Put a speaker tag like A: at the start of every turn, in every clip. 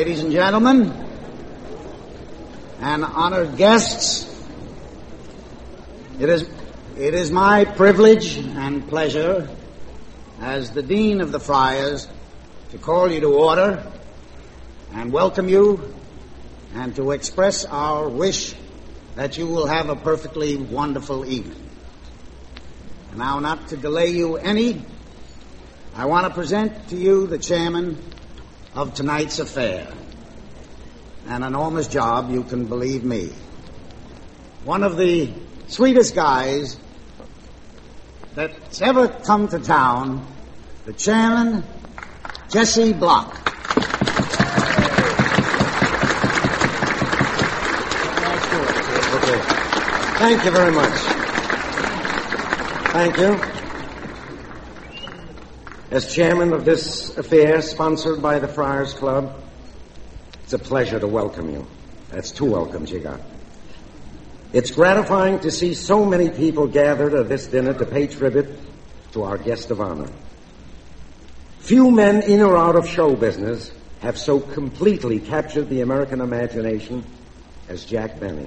A: Ladies and gentlemen, and honored guests, it is my privilege and pleasure as the Dean of the Friars to call you to order and welcome you and to express our wish that you will have a perfectly wonderful evening. And now, not to delay you any, I want to present to you the chairman of tonight's affair. An enormous job, you can believe me. One of the sweetest guys that's ever come to town, the chairman, Jesse Block.
B: Okay. Thank you very much. Thank you. As chairman of this affair sponsored by the Friars Club, it's a pleasure to welcome you. That's two welcomes you got. It's gratifying to see so many people gathered at this dinner to pay tribute to our guest of honor. Few men in or out of show business have so completely captured the American imagination as Jack Benny.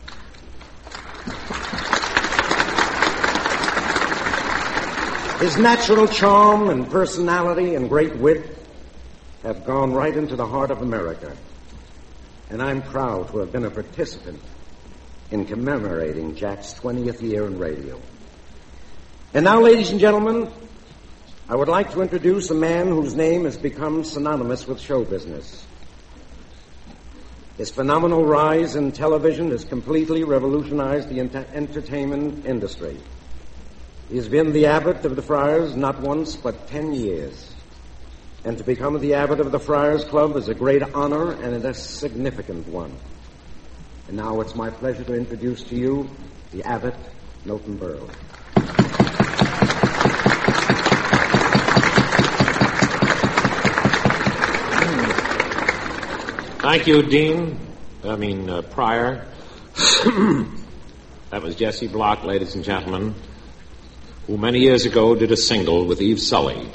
B: His natural charm and personality and great wit have gone right into the heart of America. And I'm proud to have been a participant in commemorating Jack's 20th year in radio. And now, ladies and gentlemen, I would like to introduce a man whose name has become synonymous with show business. His phenomenal rise in television has completely revolutionized the entertainment industry. He's been the abbot of the Friars not once but 10 years. And to become the abbot of the Friars Club is a great honor and a significant one. And now it's my pleasure to introduce to you the abbot, Milton Berle.
C: Thank you, Prior. That was Jesse Block, ladies and gentlemen, who many years ago did a single with Eve Sully.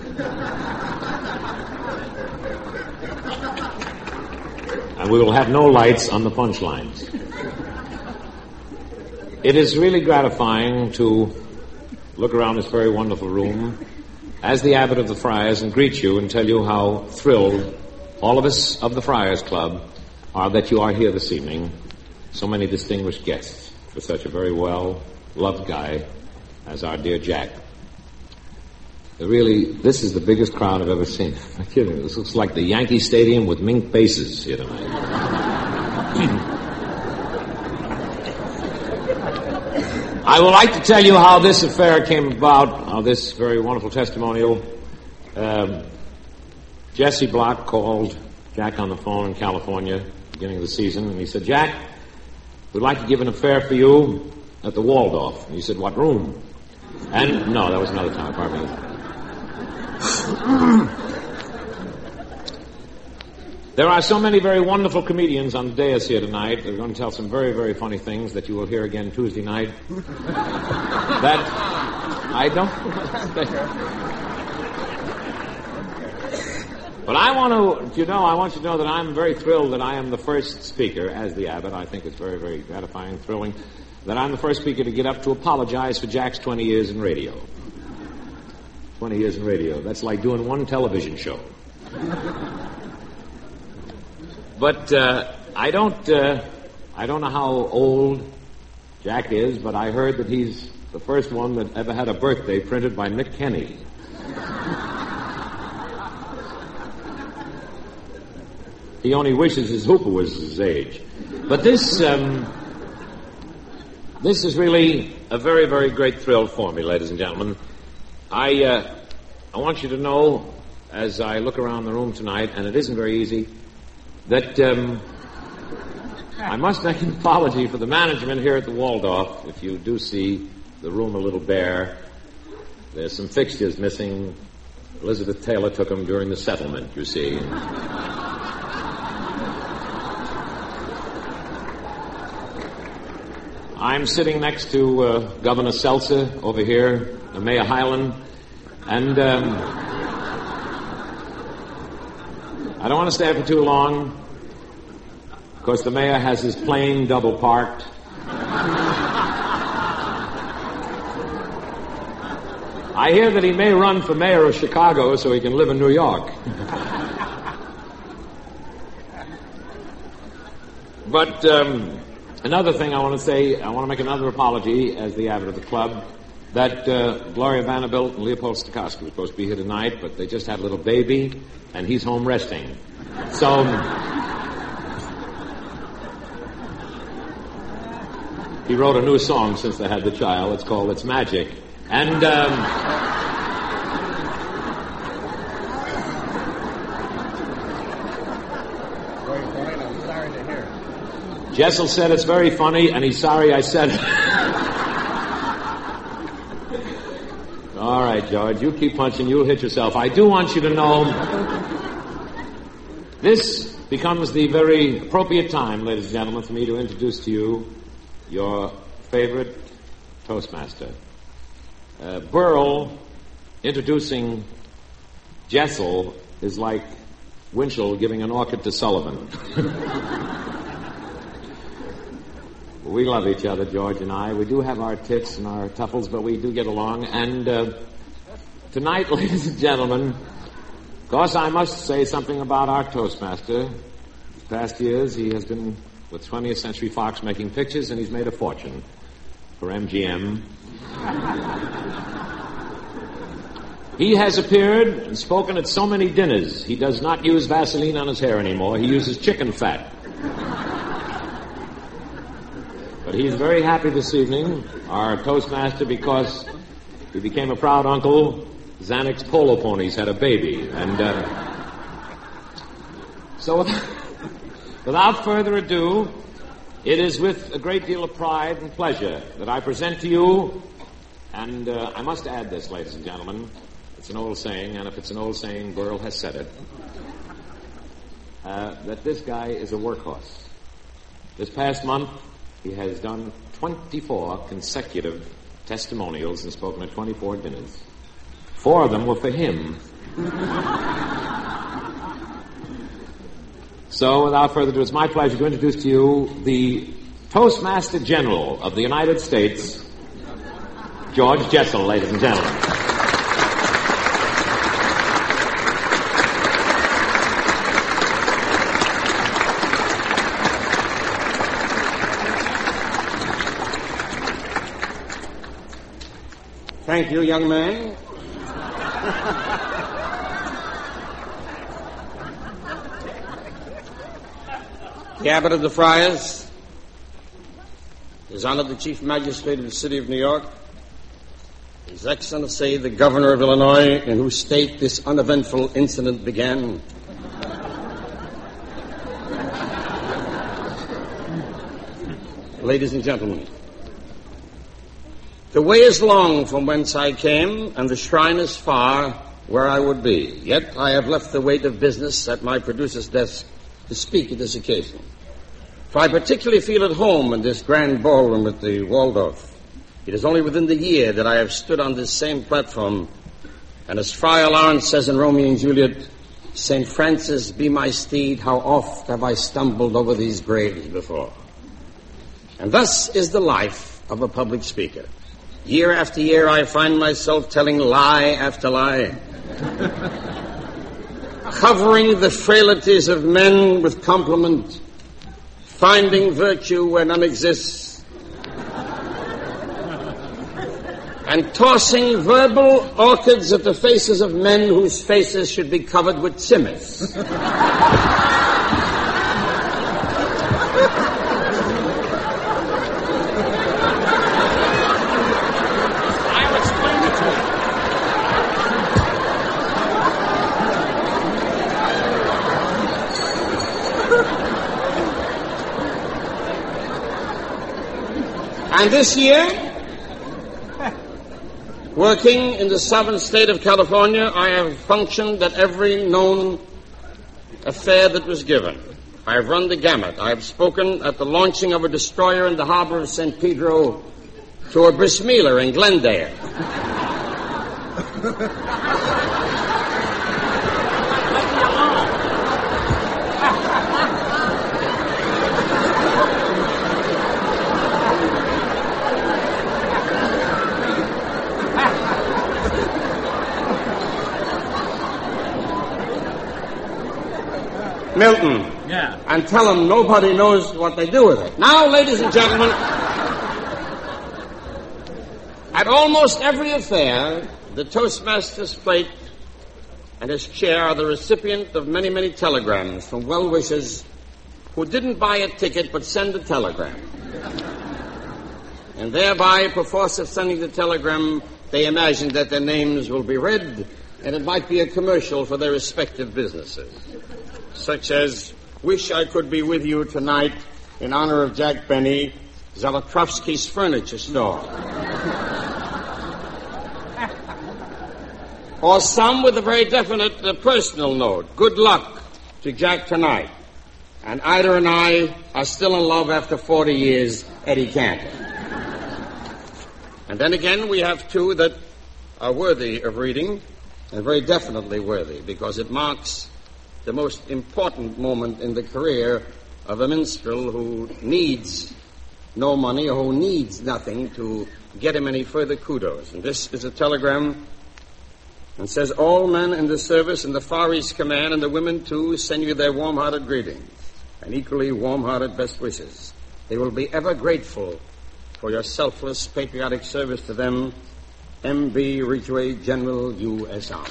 C: And we will have no lights on the punchlines. It is really gratifying to look around this very wonderful room as the abbot of the Friars and greet you and tell you how thrilled all of us of the Friars Club are that you are here this evening. So many distinguished guests for such a very well-loved guy as our dear Jack. Really, this is the biggest crowd I've ever seen. I'm kidding. This looks like the Yankee Stadium with mink bases here tonight. I would like to tell you how this affair came about, how this very wonderful testimonial. Jesse Block called Jack on the phone in California, beginning of the season, and he said, "Jack, we'd like to give an affair for you at the Waldorf." And he said, "What room?" And, no, that was another time, pardon me. There are so many very wonderful comedians on the dais here tonight. They're going to tell some very, very funny things that you will hear again Tuesday night. That I don't... But I want you to know that I'm very thrilled that I am the first speaker as the abbot. I think it's very, very gratifying and thrilling that I'm the first speaker to get up to apologize for Jack's 20 years in radio. 20 years in radio. That's like doing one television show. But I don't know how old Jack is, but I heard that he's the first one that ever had a birthday printed by Nick Kenny. He only wishes his hooper was his age. But this is really a very, very great thrill for me, ladies and gentlemen. I want you to know, as I look around the room tonight, and it isn't very easy, that I must make an apology for the management here at the Waldorf. If you do see the room a little bare, there's some fixtures missing. Elizabeth Taylor took them during the settlement, you see. I'm sitting next to Governor Seltzer over here, Mayor Hyland, and I don't want to stay for too long. Of course, the mayor has his plane double parked. I hear that he may run for mayor of Chicago so he can live in New York. But another thing I want to say, I want to make another apology as the abbot of the club, that Gloria Vanderbilt and Leopold Stokowski were supposed to be here tonight, but they just had a little baby, and he's home resting. So he wrote a new song since they had the child. It's called It's Magic. And Jessel said it's very funny, and he's sorry I said it. All right, George, you keep punching, you'll hit yourself. I do want you to know this becomes the very appropriate time, ladies and gentlemen, for me to introduce to you your favorite Toastmaster. Burl introducing Jessel is like Winchell giving an orchid to Sullivan. We love each other, George and I. We do have our tiffs and our tuffles, but we do get along. And tonight, ladies and gentlemen, of course, I must say something about our Toastmaster. These past years, he has been with 20th Century Fox making pictures, and he's made a fortune for MGM. He has appeared and spoken at so many dinners. He does not use Vaseline on his hair anymore. He uses chicken fat. But he's very happy this evening, our Toastmaster, because he became a proud uncle. Xanax polo ponies had a baby. And so without further ado, it is with a great deal of pride and pleasure that I present to you, and I must add this, ladies and gentlemen. It's an old saying, and if it's an old saying, Burl has said it, that this guy is a workhorse. This past month, he has done 24 consecutive testimonials and spoken at 24 dinners. 4 of them were for him. So, without further ado, it's my pleasure to introduce to you the Toastmaster General of the United States, George Jessel, ladies and gentlemen.
B: Thank you, young man. The Abbot of the Friars, His Honor the Chief Magistrate of the City of New York, His Excellency the Governor of Illinois, in whose state this uneventful incident began, ladies and gentlemen, the way is long from whence I came, and the shrine is far where I would be. Yet I have left the weight of business at my producer's desk to speak at this occasion. For I particularly feel at home in this grand ballroom at the Waldorf. It is only within the year that I have stood on this same platform, and as Friar Lawrence says in Romeo and Juliet, St. Francis, be my steed, how oft have I stumbled over these graves before. And thus is the life of a public speaker. Year after year, I find myself telling lie after lie, covering the frailties of men with compliment, finding virtue where none exists, and tossing verbal orchids at the faces of men whose faces should be covered with tzimmes. And this year, working in the sovereign state of California, I have functioned at every known affair that was given. I have run the gamut. I have spoken at the launching of a destroyer in the harbor of San Pedro to a bris milah in Glendale. Milton.
C: Yeah.
B: And tell them nobody knows what they do with it.
C: Now, ladies and gentlemen, at almost every affair, the Toastmaster's plate and his chair are the recipient of many, many telegrams from well-wishers who didn't buy a ticket but send a telegram. And thereby, perforce of sending the telegram, they imagine that their names will be read, and it might be a commercial for their respective businesses. Such as, wish I could be with you tonight in honor of Jack Benny, Zolotrovsky's furniture store. Or some with a very definite personal note. Good luck to Jack tonight. And Ida and I are still in love after 40 years, Eddie Cantor. And then again, we have two that are worthy of reading, and very definitely worthy, because it marks the most important moment in the career of a minstrel who needs no money or who needs nothing to get him any further kudos. And this is a telegram and says, all men in the service in the Far East Command and the women, too, send you their warm-hearted greetings and equally warm-hearted best wishes. They will be ever grateful for your selfless, patriotic service to them. M.B. Ridgway, General, U.S. Army.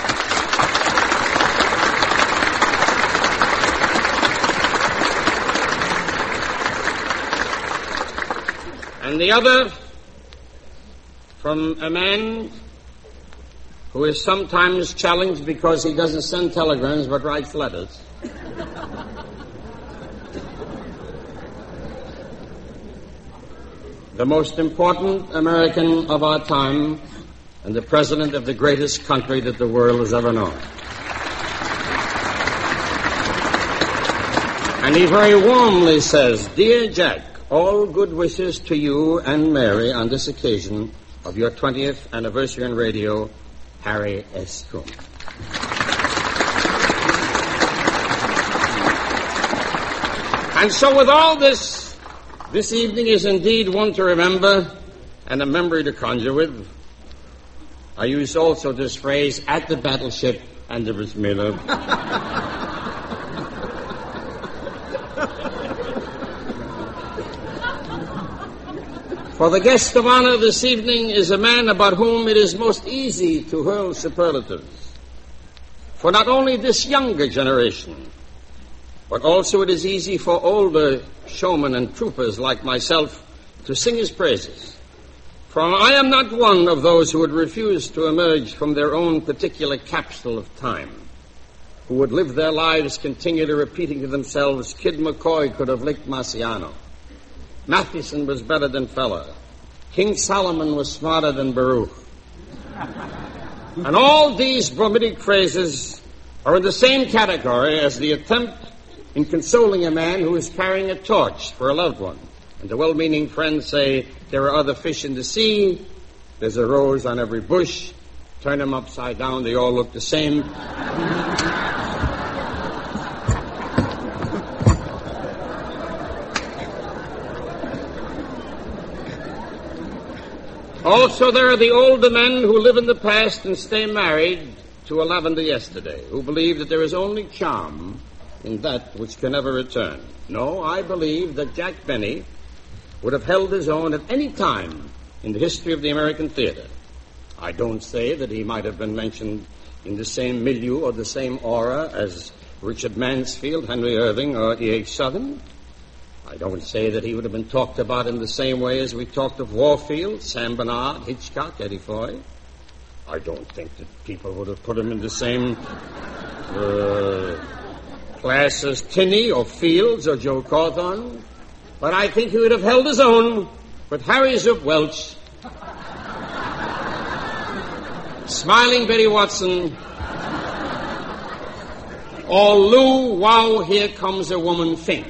C: And the other from a man who is sometimes challenged because he doesn't send telegrams but writes letters. The most important American of our time and the president of the greatest country that the world has ever known. And he very warmly says, Dear Jack, all good wishes to you and Mary on this occasion of your 20th anniversary in radio, Harry S. Truman. And so with all this evening is indeed one to remember and a memory to conjure with. I use also this phrase, at the battleship and the Bismillah. For the guest of honor this evening is a man about whom it is most easy to hurl superlatives. For not only this younger generation, but also it is easy for older showmen and troopers like myself to sing his praises. For I am not one of those who would refuse to emerge from their own particular capsule of time, who would live their lives continually repeating to themselves, Kid McCoy could have licked Marciano. Mathewson was better than Feller. King Solomon was smarter than Baruch. And all these bromidic phrases are in the same category as the attempt in consoling a man who is carrying a torch for a loved one. And the well-meaning friends say, there are other fish in the sea, there's a rose on every bush, turn them upside down, they all look the same. Also, there are the older men who live in the past and stay married to a lavender yesterday, who believe that there is only charm in that which can never return. No, I believe that Jack Benny would have held his own at any time in the history of the American theater. I don't say that he might have been mentioned in the same milieu or the same aura as Richard Mansfield, Henry Irving, or E.H. Southern. I don't say that he would have been talked about in the same way as we talked of Warfield, Sam Bernard, Hitchcock, Eddie Foy. I don't think that people would have put him in the same class as Tinney or Fields or Joe Cawthon. But I think he would have held his own with Harry Zook Welch, Smiling Betty Watson, or Lou, wow, here comes a woman Fink.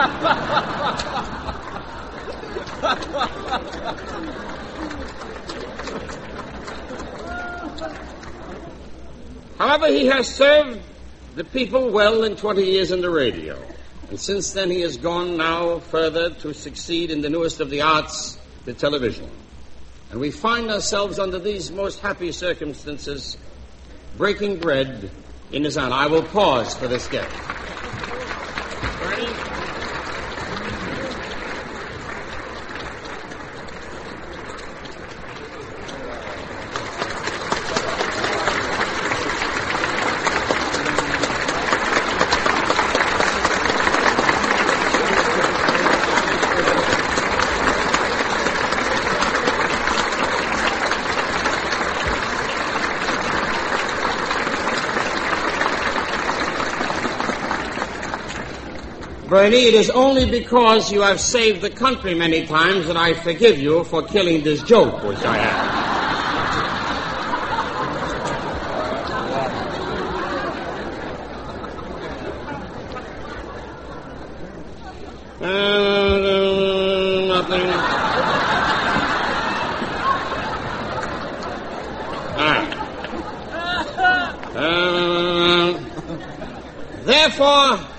C: However, he has served the people well in 20 years in the radio. And since then, he has gone now further to succeed in the newest of the arts, the television. And we find ourselves under these most happy circumstances breaking bread in his honor. I will pause for this guest.
D: Bernie, it is only because you have saved the country many times that I forgive you for killing this joke, which I have. Nothing. Therefore,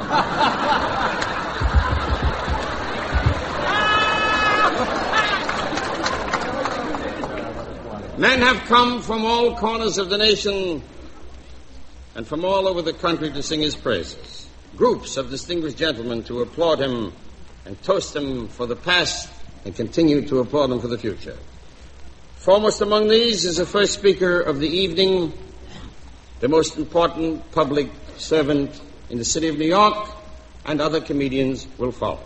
D: men have come from all corners of the nation and from all over the country to sing his praises. Groups of distinguished gentlemen to applaud him and toast him for the past and continue to applaud him for the future. Foremost among these is the first speaker of the evening, the most important public servant in the city of New York, and other comedians will follow.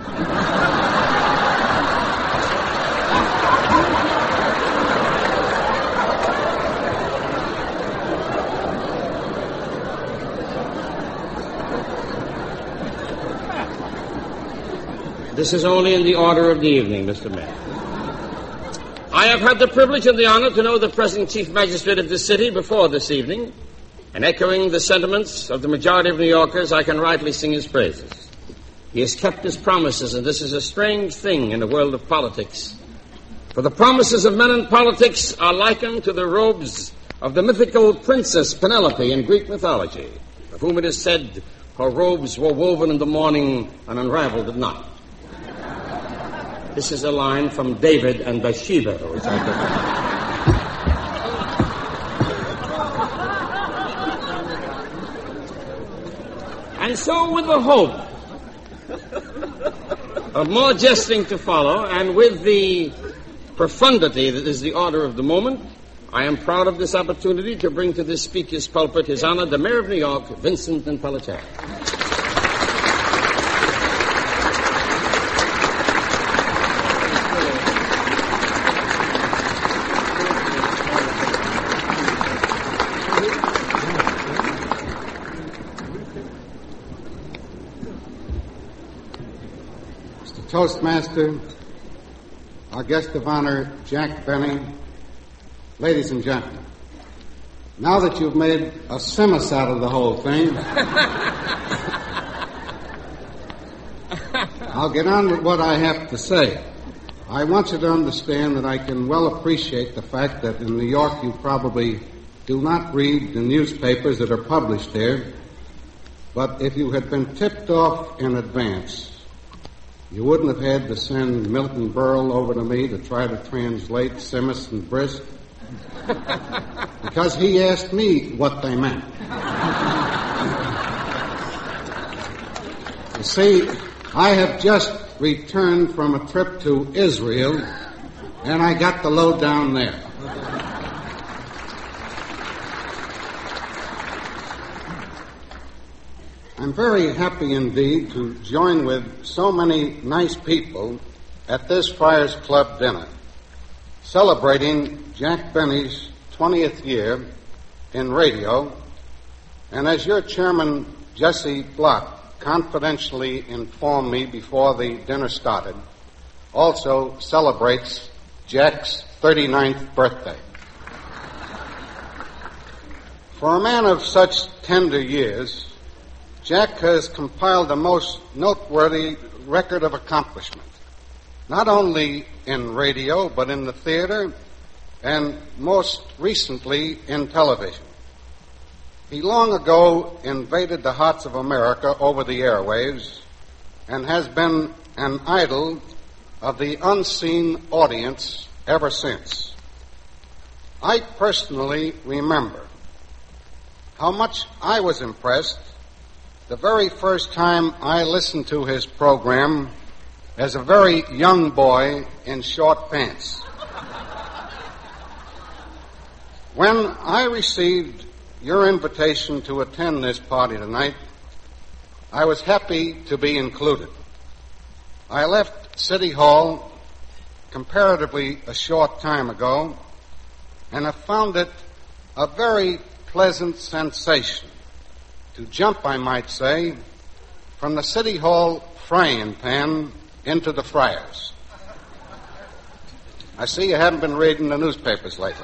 D: This is only in the order of the evening, Mr. Mayor. I have had the privilege and the honor to know the present Chief Magistrate of this city before this evening, and echoing the sentiments of the majority of New Yorkers, I can rightly sing his praises. He has kept his promises, and this is a strange thing in the world of politics. For the promises of men in politics are likened to the robes of the mythical princess Penelope in Greek mythology, of whom it is said her robes were woven in the morning and unraveled at night. This is a line from David and Bathsheba, which I took. And so, with the hope of more jesting to follow, and with the profundity that is the order of the moment, I am proud of this opportunity to bring to this speaker's pulpit His Honor, the Mayor of New York, Vincent Napolitano.
E: Toastmaster, our guest of honor, Jack Benny, ladies and gentlemen, now that you've made a semis out of the whole thing, I'll get on with what I have to say. I want you to understand that I can well appreciate the fact that in New York you probably do not read the newspapers that are published there, but if you had been tipped off in advance, you wouldn't have had to send Milton Berle over to me to try to translate Simis and Brisk, because he asked me what they meant. You see, I have just returned from a trip to Israel, and I got the lowdown there. I'm very happy indeed to join with so many nice people at this Friars Club dinner, celebrating Jack Benny's 20th year in radio, and as your chairman, Jesse Block, confidentially informed me before the dinner started, also celebrates Jack's 39th birthday. For a man of such tender years, Jack has compiled a most noteworthy record of accomplishment, not only in radio, but in the theater, and most recently in television. He long ago invaded the hearts of America over the airwaves and has been an idol of the unseen audience ever since. I personally remember how much I was impressed the very first time I listened to his program as a very young boy in short pants. When I received your invitation to attend this party tonight, I was happy to be included. I left City Hall comparatively a short time ago, and I found it a very pleasant sensation to jump, I might say, from the City Hall frying pan into the fryers. I see you haven't been reading the newspapers lately.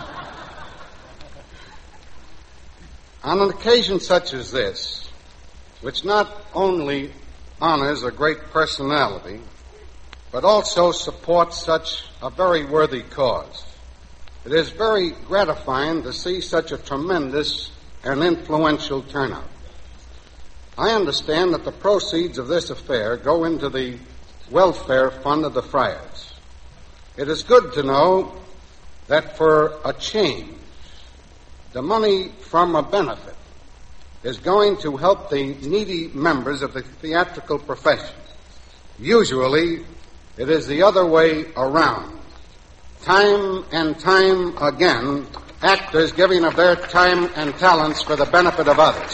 E: On an occasion such as this, which not only honors a great personality, but also supports such a very worthy cause, it is very gratifying to see such a tremendous and influential turnout. I understand that the proceeds of this affair go into the welfare fund of the friars. It is good to know that for a change, the money from a benefit is going to help the needy members of the theatrical profession. Usually, it is the other way around. Time and time again, actors giving of their time and talents for the benefit of others.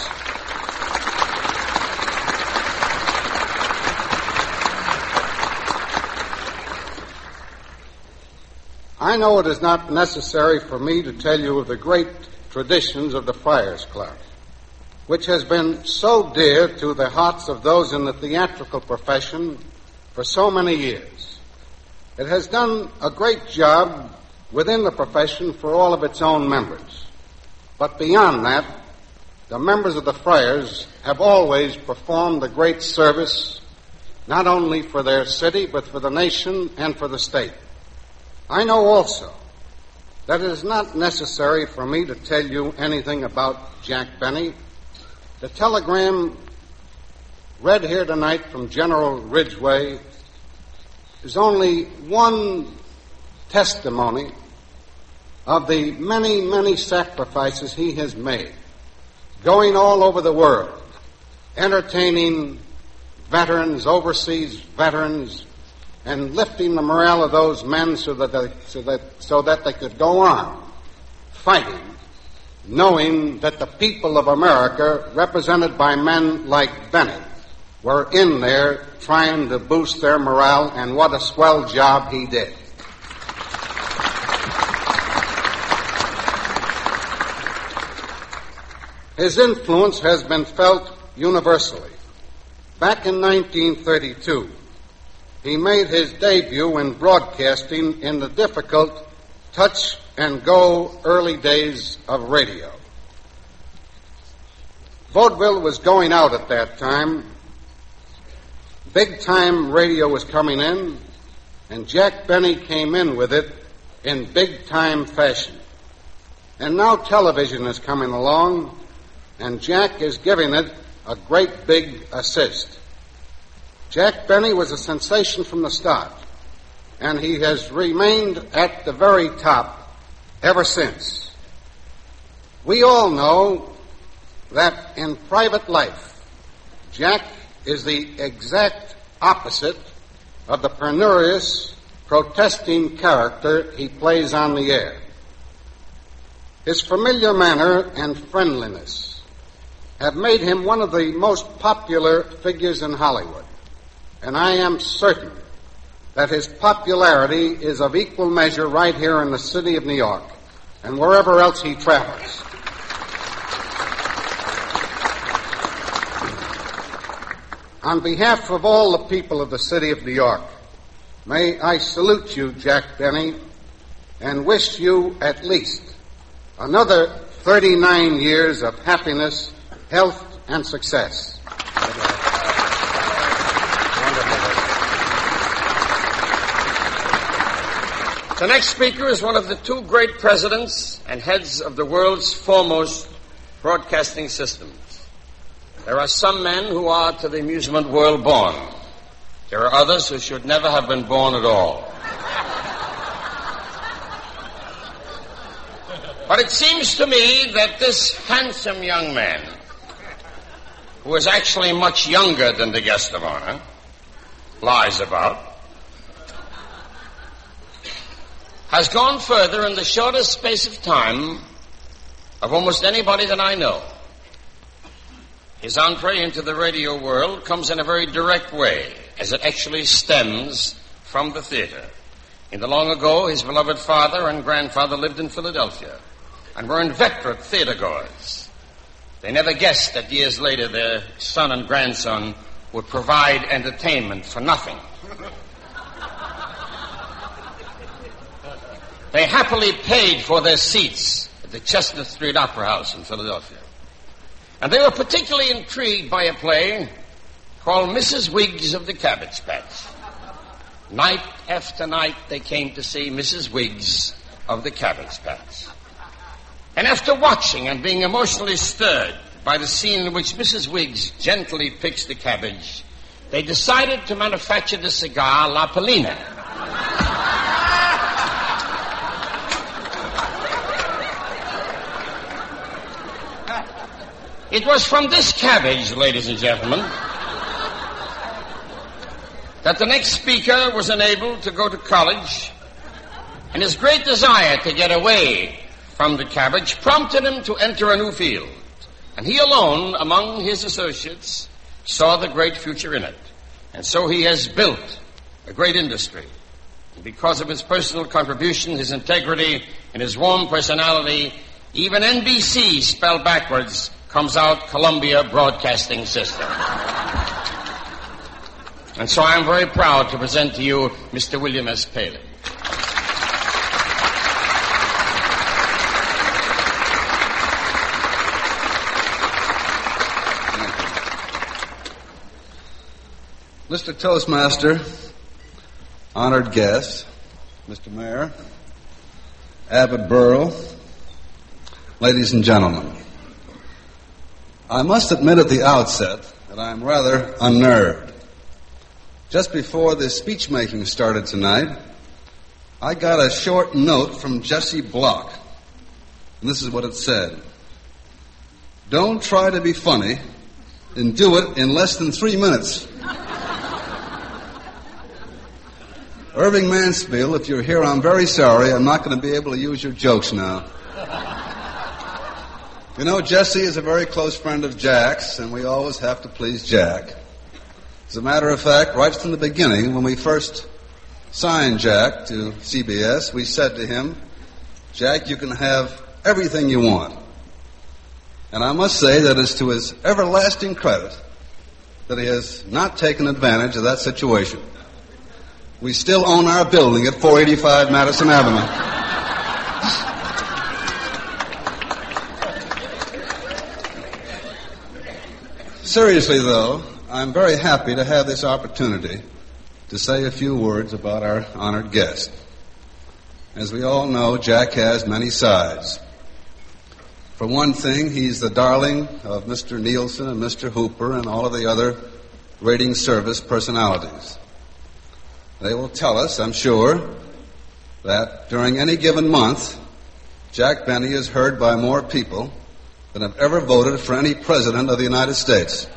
E: I know it is not necessary for me to tell you of the great traditions of the Friars Club, which has been so dear to the hearts of those in the theatrical profession for so many years. It has done a great job within the profession for all of its own members. But beyond that, the members of the Friars have always performed a great service, not only for their city, but for the nation and for the state. I know also that it is not necessary for me to tell you anything about Jack Benny. The telegram read here tonight from General Ridgway is only one testimony of the many, many sacrifices he has made, going all over the world, entertaining veterans, overseas veterans, and lifting the morale of those men so that they could go on fighting, knowing that the people of America, represented by men like Benny, were in there trying to boost their morale, and what a swell job he did. His influence has been felt universally. Back in 1932, he made his debut in broadcasting in the difficult touch-and-go early days of radio. Vaudeville was going out at that time. Big-time radio was coming in, and Jack Benny came in with it in big-time fashion. And now television is coming along, and Jack is giving it a great big assist. Jack Benny was a sensation from the start, and he has remained at the very top ever since. We all know that in private life, Jack is the exact opposite of the penurious, protesting character he plays on the air. His familiar manner and friendliness have made him one of the most popular figures in Hollywood. And I am certain that his popularity is of equal measure right here in the city of New York and wherever else he travels. On behalf of all the people of the city of New York, may I salute you, Jack Benny, and wish you at least another 39 years of happiness, health, and success.
D: The next speaker is one of the two great presidents and heads of the world's foremost broadcasting systems. There are some men who are to the amusement world born. There are others who should never have been born at all. But it seems to me that this handsome young man, who is actually much younger than the guest of honor, lies about, has gone further in the shortest space of time of almost anybody that I know. His entree into the radio world comes in a very direct way, as it actually stems from the theater. In the long ago, his beloved father and grandfather lived in Philadelphia and were inveterate theater goers. They never guessed that years later their son and grandson would provide entertainment for nothing. They happily paid for their seats at the Chestnut Street Opera House in Philadelphia. And they were particularly intrigued by a play called Mrs. Wiggs of the Cabbage Patch. Night after night they came to see Mrs. Wiggs of the Cabbage Patch. And after watching and being emotionally stirred by the scene in which Mrs. Wiggs gently picks the cabbage, they decided to manufacture the cigar La Polina. It was from this cabbage, ladies and gentlemen, that the next speaker was enabled to go to college, and his great desire to get away from the cabbage prompted him to enter a new field. And he alone, among his associates, saw the great future in it. And so he has built a great industry. And because of his personal contribution, his integrity, and his warm personality, even NBC, spelled backwards, comes out Columbia Broadcasting System. And so I'm very proud to present to you Mr. William S. Paley.
F: Mr. Toastmaster, honored guests, Mr. Mayor, Abbott Burrow, ladies and gentlemen, I must admit at the outset that I'm rather unnerved. Just before the speech-making started tonight, I got a short note from Jesse Block, and this is what it said. Don't try to be funny and do it in less than 3 minutes. Irving Mansfield, if you're here, I'm very sorry. I'm not going to be able to use your jokes now. You know, Jesse is a very close friend of Jack's, and we always have to please Jack. As a matter of fact, right from the beginning, when we first signed Jack to CBS, we said to him, Jack, you can have everything you want. And I must say that it's to his everlasting credit that he has not taken advantage of that situation. We still own our building at 485 Madison Avenue. Seriously, though, I'm very happy to have this opportunity to say a few words about our honored guest. As we all know, Jack has many sides. For one thing, he's the darling of Mr. Nielsen and Mr. Hooper and all of the other rating service personalities. They will tell us, I'm sure, that during any given month, Jack Benny is heard by more people than have ever voted for any president of the United States.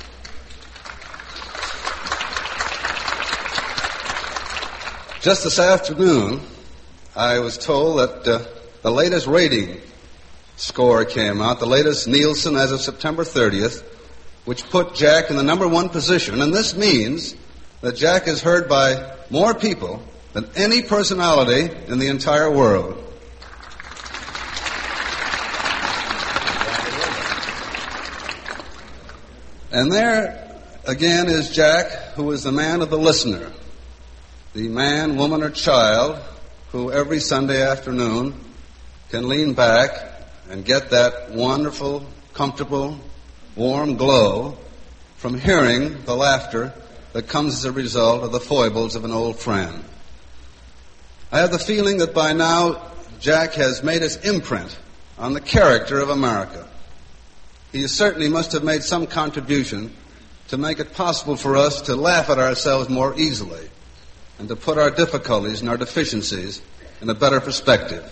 F: Just this afternoon, I was told that the latest rating score came out, the latest Nielsen as of September 30th, which put Jack in the number one position. And this means that Jack is heard by more people than any personality in the entire world. And there, again, is Jack, who is the man of the listener, the man, woman, or child who every Sunday afternoon can lean back and get that wonderful, comfortable, warm glow from hearing the laughter that comes as a result of the foibles of an old friend. I have the feeling that by now Jack has made his imprint on the character of America. He certainly must have made some contribution to make it possible for us to laugh at ourselves more easily and to put our difficulties and our deficiencies in a better perspective.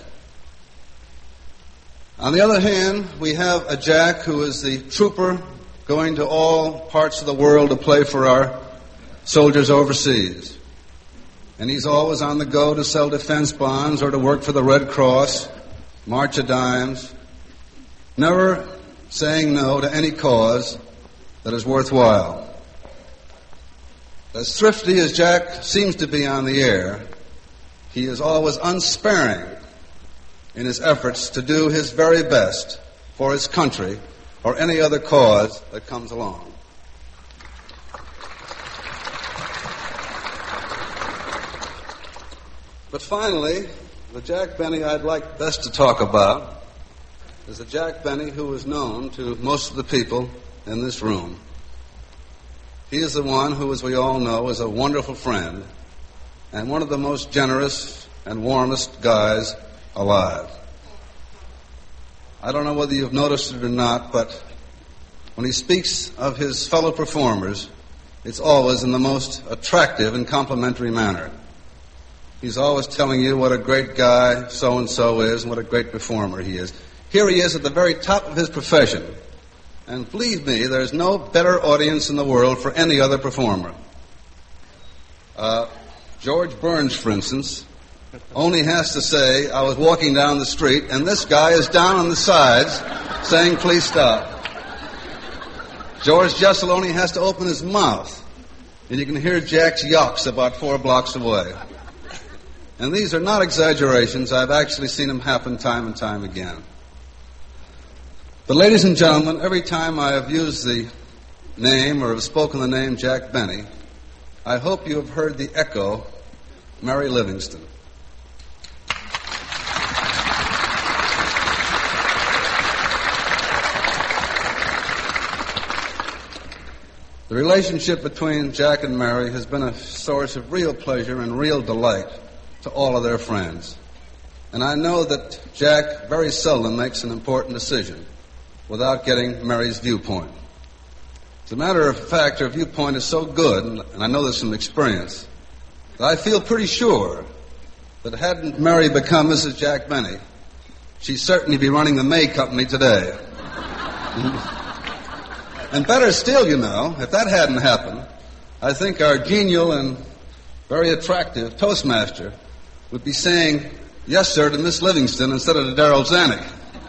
F: On the other hand, we have a Jack who is the trooper going to all parts of the world to play for our soldiers overseas. And he's always on the go to sell defense bonds or to work for the Red Cross, March of Dimes, never saying no to any cause that is worthwhile. As thrifty as Jack seems to be on the air, he is always unsparing in his efforts to do his very best for his country or any other cause that comes along. But finally, the Jack Benny I'd like best to talk about is the Jack Benny who is known to most of the people in this room. He is the one who, as we all know, is a wonderful friend and one of the most generous and warmest guys alive. I don't know whether you've noticed it or not, but when he speaks of his fellow performers, it's always in the most attractive and complimentary manner. He's always telling you what a great guy so-and-so is and what a great performer he is. Here he is at the very top of his profession. And believe me, there's no better audience in the world for any other performer. George Burns, for instance, only has to say, I was walking down the street, and this guy is down on the sides saying, please stop. George Jessel only has to open his mouth, and you can hear Jack's yawps about 4 blocks away. And these are not exaggerations. I've actually seen them happen time and time again. But ladies and gentlemen, every time I have used the name or have spoken the name Jack Benny, I hope you have heard the echo, Mary Livingstone. The relationship between Jack and Mary has been a source of real pleasure and real delight to all of their friends. And I know that Jack very seldom makes an important decision without getting Mary's viewpoint. As a matter of fact, her viewpoint is so good, and I know this from experience, that I feel pretty sure that hadn't Mary become Mrs. Jack Benny, she'd certainly be running the May Company today. And better still, you know, if that hadn't happened, I think our genial and very attractive Toastmaster would be saying, yes, sir, to Miss Livingstone instead of to Darrell Zanuck.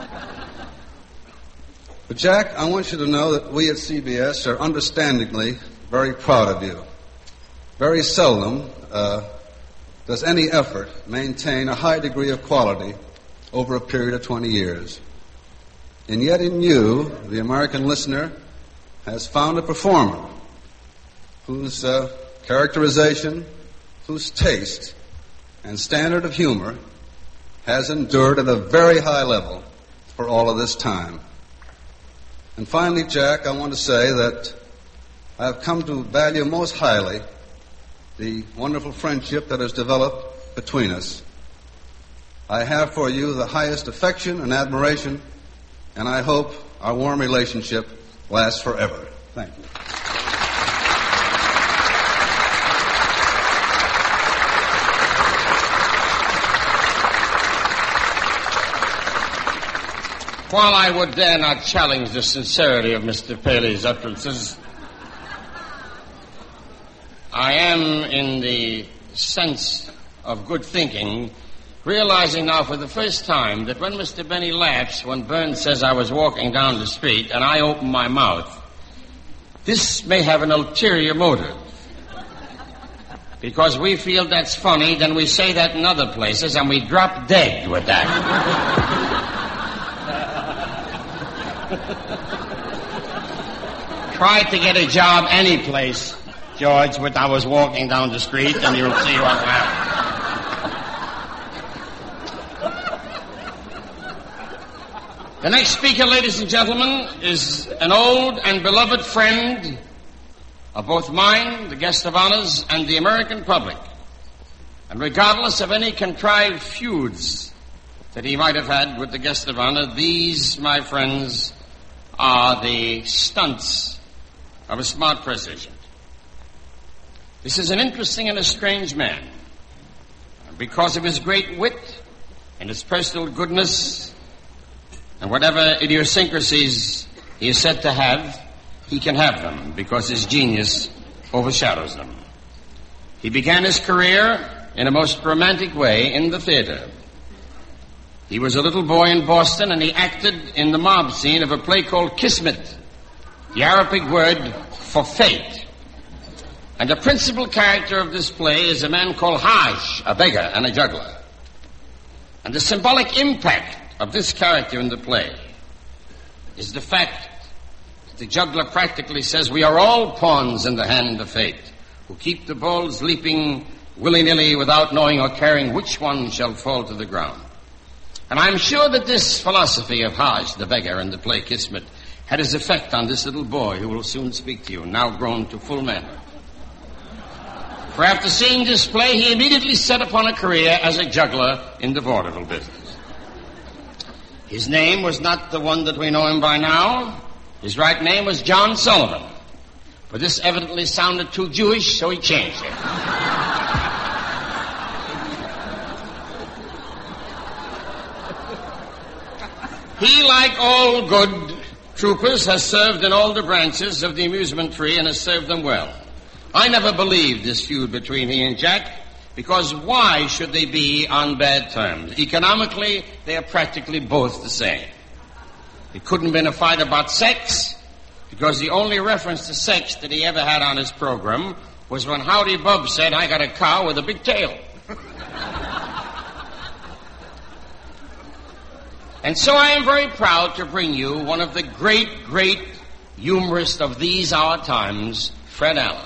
F: But, Jack, I want you to know that we at CBS are understandingly very proud of you. Very seldom does any effort maintain a high degree of quality over a period of 20 years. And yet in you, the American listener has found a performer whose characterization, whose taste and standard of humor has endured at a very high level for all of this time. And finally, Jack, I want to say that I have come to value most highly the wonderful friendship that has developed between us. I have for you the highest affection and admiration, and I hope our warm relationship lasts forever. Thank you.
D: While I would dare not challenge the sincerity of Mr. Paley's utterances, I am, in the sense of good thinking, realizing now for the first time that when Mr. Benny laughs when Burns says I was walking down the street and I open my mouth, this may have an ulterior motive. Because we feel that's funny, then we say that in other places and we drop dead with that. Try to get a job any place, George, with I was walking down the street, and you'll see what happens. The next speaker, ladies and gentlemen, is an old and beloved friend of both mine, the guest of honors, and the American public. And regardless of any contrived feuds that he might have had with the guest of honor, these, my friends, are the stunts of a smart press agent. This is an interesting and a strange man. Because of his great wit and his personal goodness and whatever idiosyncrasies he is said to have, he can have them because his genius overshadows them. He began his career in a most romantic way in the theater. He was a little boy in Boston, and he acted in the mob scene of a play called Kismet, the Arabic word for fate. And the principal character of this play is a man called Hajj, a beggar and a juggler. And the symbolic impact of this character in the play is the fact that the juggler practically says we are all pawns in the hand of fate, who keep the balls leaping willy-nilly, without knowing or caring which one shall fall to the ground. And I'm sure that this philosophy of Hajj, the beggar, and the play Kismet had its effect on this little boy who will soon speak to you, now grown to full manhood. For after seeing this play, he immediately set upon a career as a juggler in the vaudeville business. His name was not the one that we know him by now. His right name was John Sullivan. But this evidently sounded too Jewish, so he changed it. He, like all good troopers, has served in all the branches of the amusement tree and has served them well. I never believed this feud between he and Jack, because why should they be on bad terms? Economically, they are practically both the same. It couldn't have been a fight about sex, because the only reference to sex that he ever had on his program was when Howdy Bub said, "I got a cow with a big tail." And so I am very proud to bring you one of the great, great humorists of these our times, Fred Allen.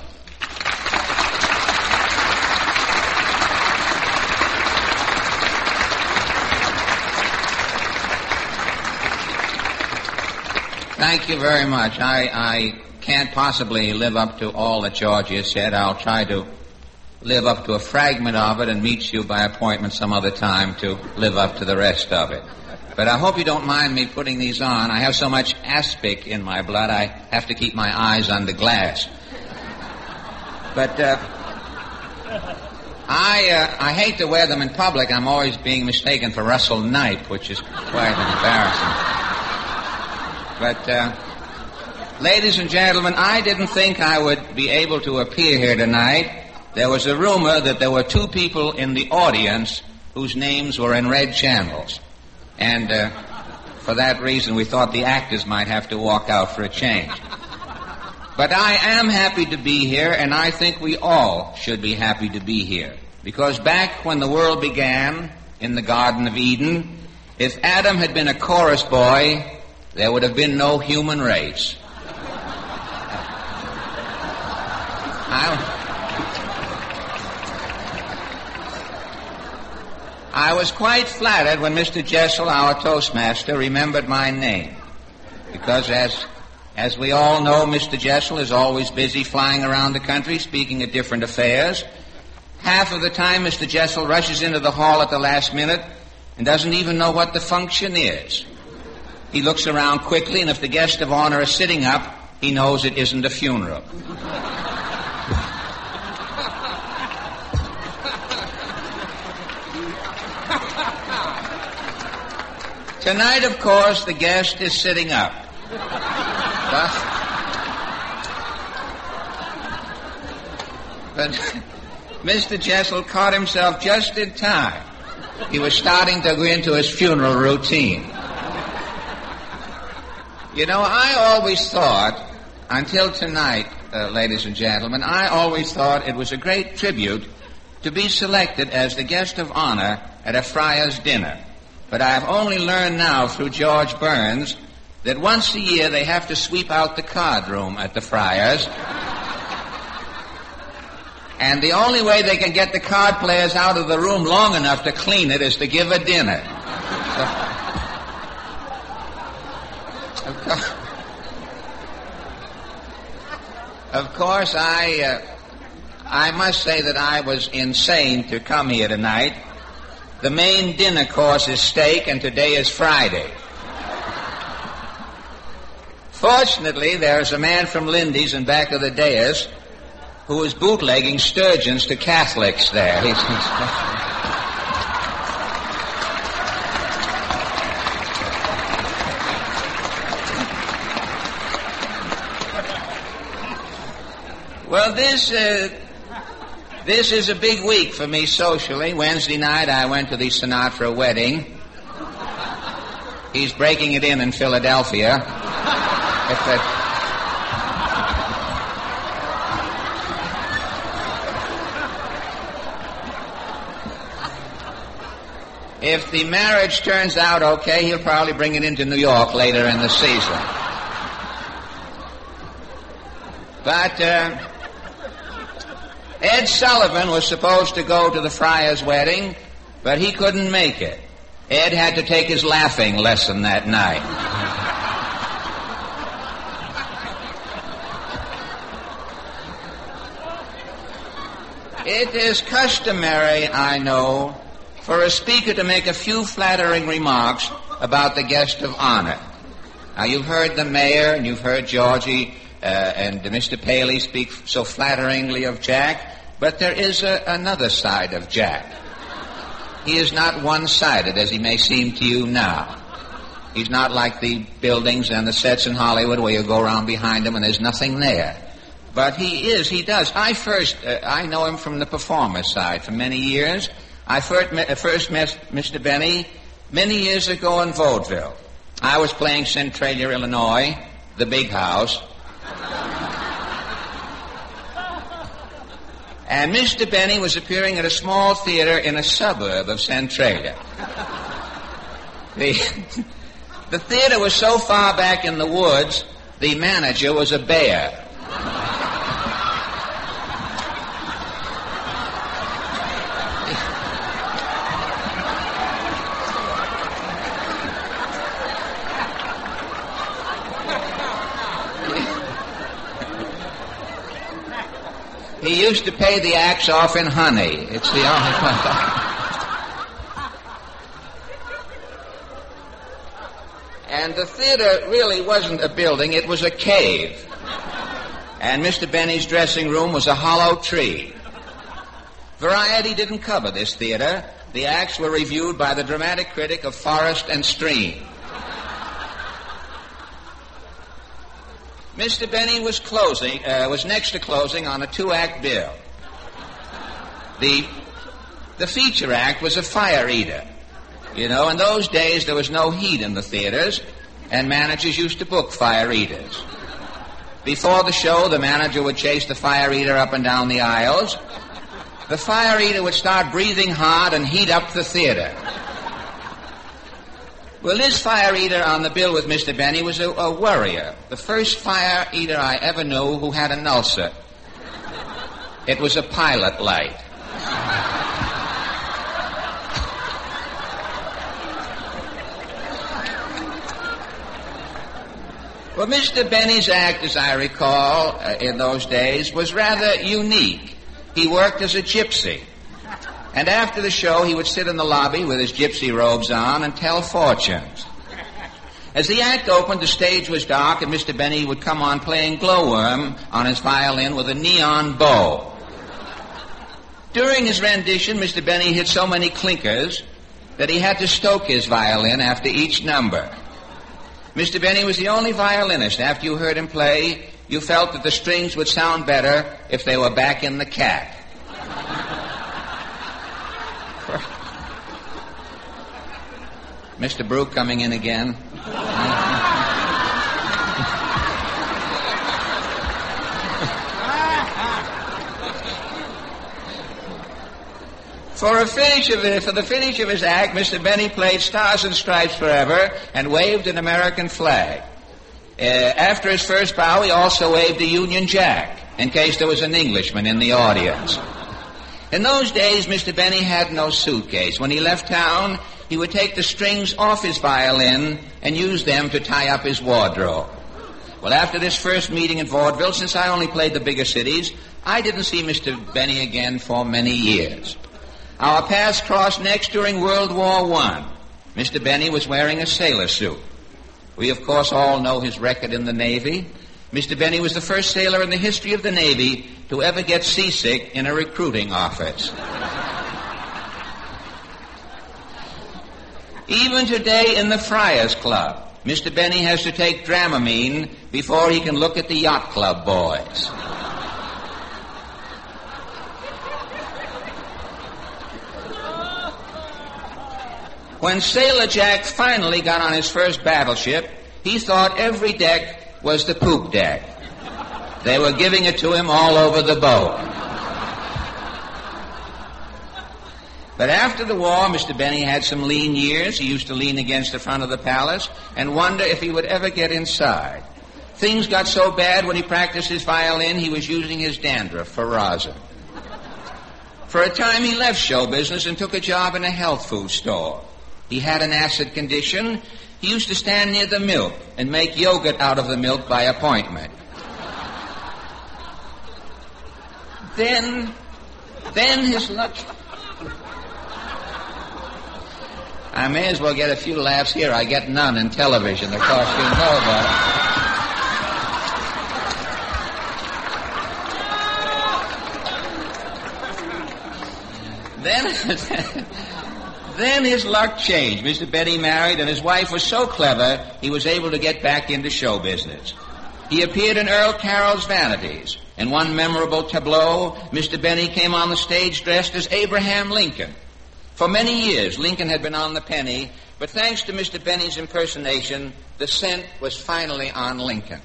G: Thank you very much. I can't possibly live up to all that Georgie has said. I'll try to live up to a fragment of it and meet you by appointment some other time to live up to the rest of it. But I hope you don't mind me putting these on. I have so much aspic in my blood, I have to keep my eyes under glass. But I hate to wear them in public. I'm always being mistaken for Russell Knipe, which is quite embarrassing. But, ladies and gentlemen, I didn't think I would be able to appear here tonight. There was a rumor that there were two people in the audience whose names were in red channels. And for that reason, we thought the actors might have to walk out for a change. But I am happy to be here, and I think we all should be happy to be here. Because back when the world began in the Garden of Eden, if Adam had been a chorus boy, there would have been no human race. I was quite flattered when Mr. Jessel, our Toastmaster, remembered my name. Because as we all know, Mr. Jessel is always busy flying around the country speaking at different affairs. Half of the time, Mr. Jessel rushes into the hall at the last minute and doesn't even know what the function is. He looks around quickly, and if the guest of honor is sitting up, he knows it isn't a funeral. Tonight, of course, the guest is sitting up. But Mr. Jessel caught himself just in time. He was starting to go into his funeral routine. You know, I always thought, until tonight, ladies and gentlemen, I always thought it was a great tribute to be selected as the guest of honor at a friar's dinner. But I have only learned now through George Burns that once a year they have to sweep out the card room at the friar's. And the only way they can get the card players out of the room long enough to clean it is to give a dinner. Of course, I must say that I was insane to come here tonight. The main dinner course is steak, and today is Friday. Fortunately, there's a man from Lindy's in back of the dais who is bootlegging sturgeons to Catholics there. Well, this is a big week for me socially. Wednesday night I went to the Sinatra wedding. He's breaking it in Philadelphia. If the marriage turns out okay, he'll probably bring it into New York later in the season. But Ed Sullivan was supposed to go to the Friars' wedding, but he couldn't make it. Ed had to take his laughing lesson that night. It is customary, I know, for a speaker to make a few flattering remarks about the guest of honor. Now, you've heard the mayor and you've heard Georgie and Mr. Paley speak so flatteringly of Jack, but there is another side of Jack. He is not one-sided, as he may seem to you now. He's not like the buildings and the sets in Hollywood where you go around behind them and there's nothing there. But he does. I know him from the performer side for many years. I first met Mr. Benny many years ago in vaudeville. I was playing Centralia, Illinois, the big house. And Mr. Benny was appearing at a small theater in a suburb of Centralia. The theater was so far back in the woods, the manager was a bear. He used to pay the acts off in honey. It's the only one. And the theater really wasn't a building, it was a cave. And Mr. Benny's dressing room was a hollow tree. Variety didn't cover this theater. The acts were reviewed by the dramatic critic of Forest and Stream. Mr. Benny was next to closing on a 2-act bill. The feature act was a fire eater. You know, in those days there was no heat in the theaters, and managers used to book fire eaters. Before the show, the manager would chase the fire eater up and down the aisles. The fire eater would start breathing hard and heat up the theater. Well, this fire eater on the bill with Mr. Benny was a worrier. The first fire eater I ever knew who had an ulcer. It was a pilot light. Well, Mr. Benny's act, as I recall, in those days, was rather unique. He worked as a gypsy. And after the show, he would sit in the lobby with his gypsy robes on and tell fortunes. As the act opened, the stage was dark, and Mr. Benny would come on playing Glowworm on his violin with a neon bow. During his rendition, Mr. Benny hit so many clinkers that he had to stoke his violin after each number. Mr. Benny was the only violinist. After you heard him play, you felt that the strings would sound better if they were back in the cat. Mr. Brooke coming in again. For the finish of his act, Mr. Benny played Stars and Stripes Forever and waved an American flag. After his first bow, he also waved the Union Jack, in case there was an Englishman in the audience. In those days, Mr. Benny had no suitcase. When he left town, he would take the strings off his violin and use them to tie up his wardrobe. Well, after this first meeting in vaudeville, since I only played the bigger cities, I didn't see Mr. Benny again for many years. Our paths crossed next during World War I. Mr. Benny was wearing a sailor suit. We, of course, all know his record in the Navy. Mr. Benny was the first sailor in the history of the Navy to ever get seasick in a recruiting office. Even today in the Friars Club, Mr. Benny has to take Dramamine before he can look at the yacht club boys. When Sailor Jack finally got on his first battleship, he thought every deck was the poop deck. They were giving it to him all over the boat. But after the war, Mr. Benny had some lean years. He used to lean against the front of the palace and wonder if he would ever get inside. Things got so bad when he practiced his violin, he was using his dandruff for rosin. For a time, he left show business and took a job in a health food store. He had an acid condition. He used to stand near the milk and make yogurt out of the milk by appointment. Then his luck... I may as well get a few laughs here. I get none in television. Of course, you know that. Then his luck changed. Mr. Benny married, and his wife was so clever, he was able to get back into show business. He appeared in Earl Carroll's Vanities. In one memorable tableau, Mr. Benny came on the stage dressed as Abraham Lincoln. For many years, Lincoln had been on the penny, but thanks to Mr. Benny's impersonation, the cent was finally on Lincoln.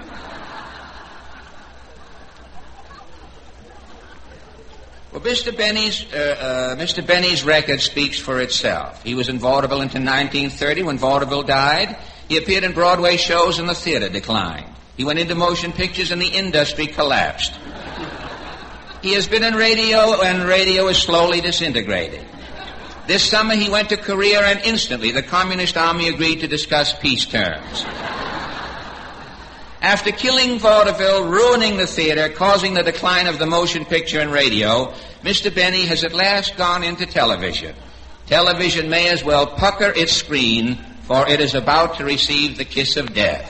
G: Well, Mr. Benny's record speaks for itself. He was in vaudeville until 1930 when vaudeville died. He appeared in Broadway shows and the theater declined. He went into motion pictures and the industry collapsed. He has been in radio, and radio is slowly disintegrating. This summer he went to Korea, and instantly the Communist Army agreed to discuss peace terms. After killing vaudeville, ruining the theater, causing the decline of the motion picture and radio, Mr. Benny has at last gone into television. Television may as well pucker its screen, for it is about to receive the kiss of death.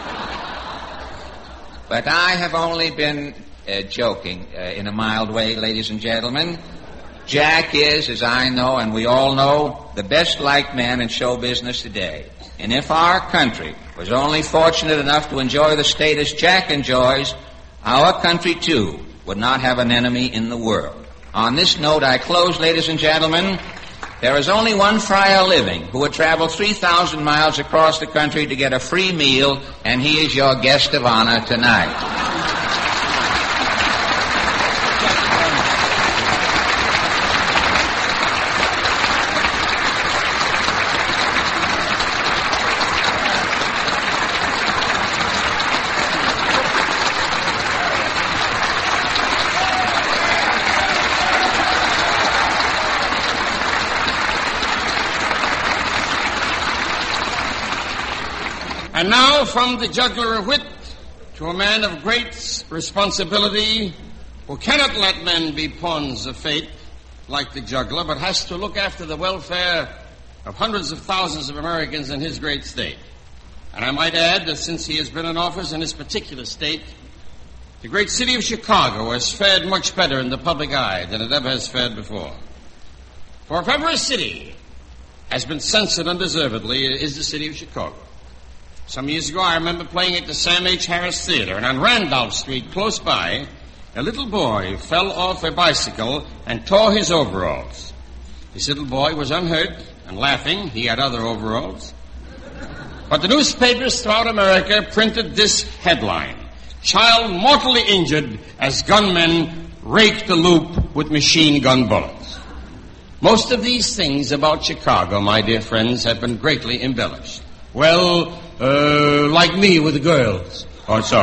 G: But I have only been joking in a mild way, ladies and gentlemen. Jack is, as I know and we all know, the best liked man in show business today. And if our country was only fortunate enough to enjoy the status Jack enjoys, our country, too, would not have an enemy in the world. On this note, I close, ladies and gentlemen. There is only one friar living who would travel 3,000 miles across the country to get a free meal, and he is your guest of honor tonight.
D: And now, from the juggler of wit to a man of great responsibility who cannot let men be pawns of fate like the juggler, but has to look after the welfare of hundreds of thousands of Americans in his great state. And I might add that since he has been in office in his particular state, the great city of Chicago has fared much better in the public eye than it ever has fared before. For if ever a city has been censored undeservedly, it is the city of Chicago. Some years ago, I remember playing at the Sam H. Harris Theater, and on Randolph Street, close by, a little boy fell off a bicycle and tore his overalls. This little boy was unhurt and laughing. He had other overalls. But the newspapers throughout America printed this headline: "Child mortally injured as gunmen rake the loop with machine gun bullets." Most of these things about Chicago, my dear friends, have been greatly embellished. Well, like me with the girls, or so.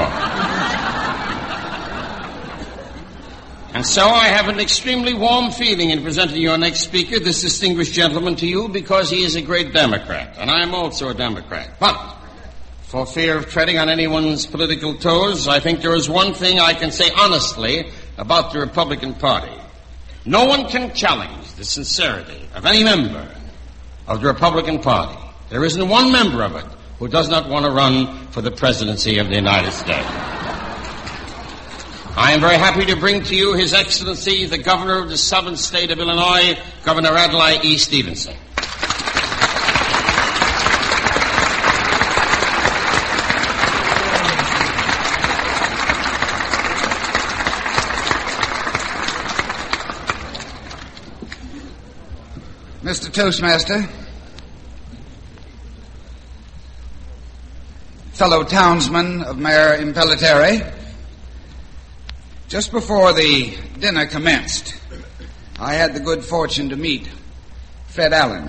D: And so I have an extremely warm feeling in presenting your next speaker, this distinguished gentleman, to you because he is a great Democrat, and I am also a Democrat. But for fear of treading on anyone's political toes, I think there is one thing I can say honestly about the Republican Party. No one can challenge the sincerity of any member of the Republican Party. There isn't one member of it who does not want to run for the presidency of the United States. I am very happy to bring to you His Excellency, the Governor of the Southern State of Illinois, Governor Adlai E. Stevenson.
A: Mr. Toastmaster, fellow townsmen of Mayor Impellitteri, just before the dinner commenced, I had the good fortune to meet Fred Allen.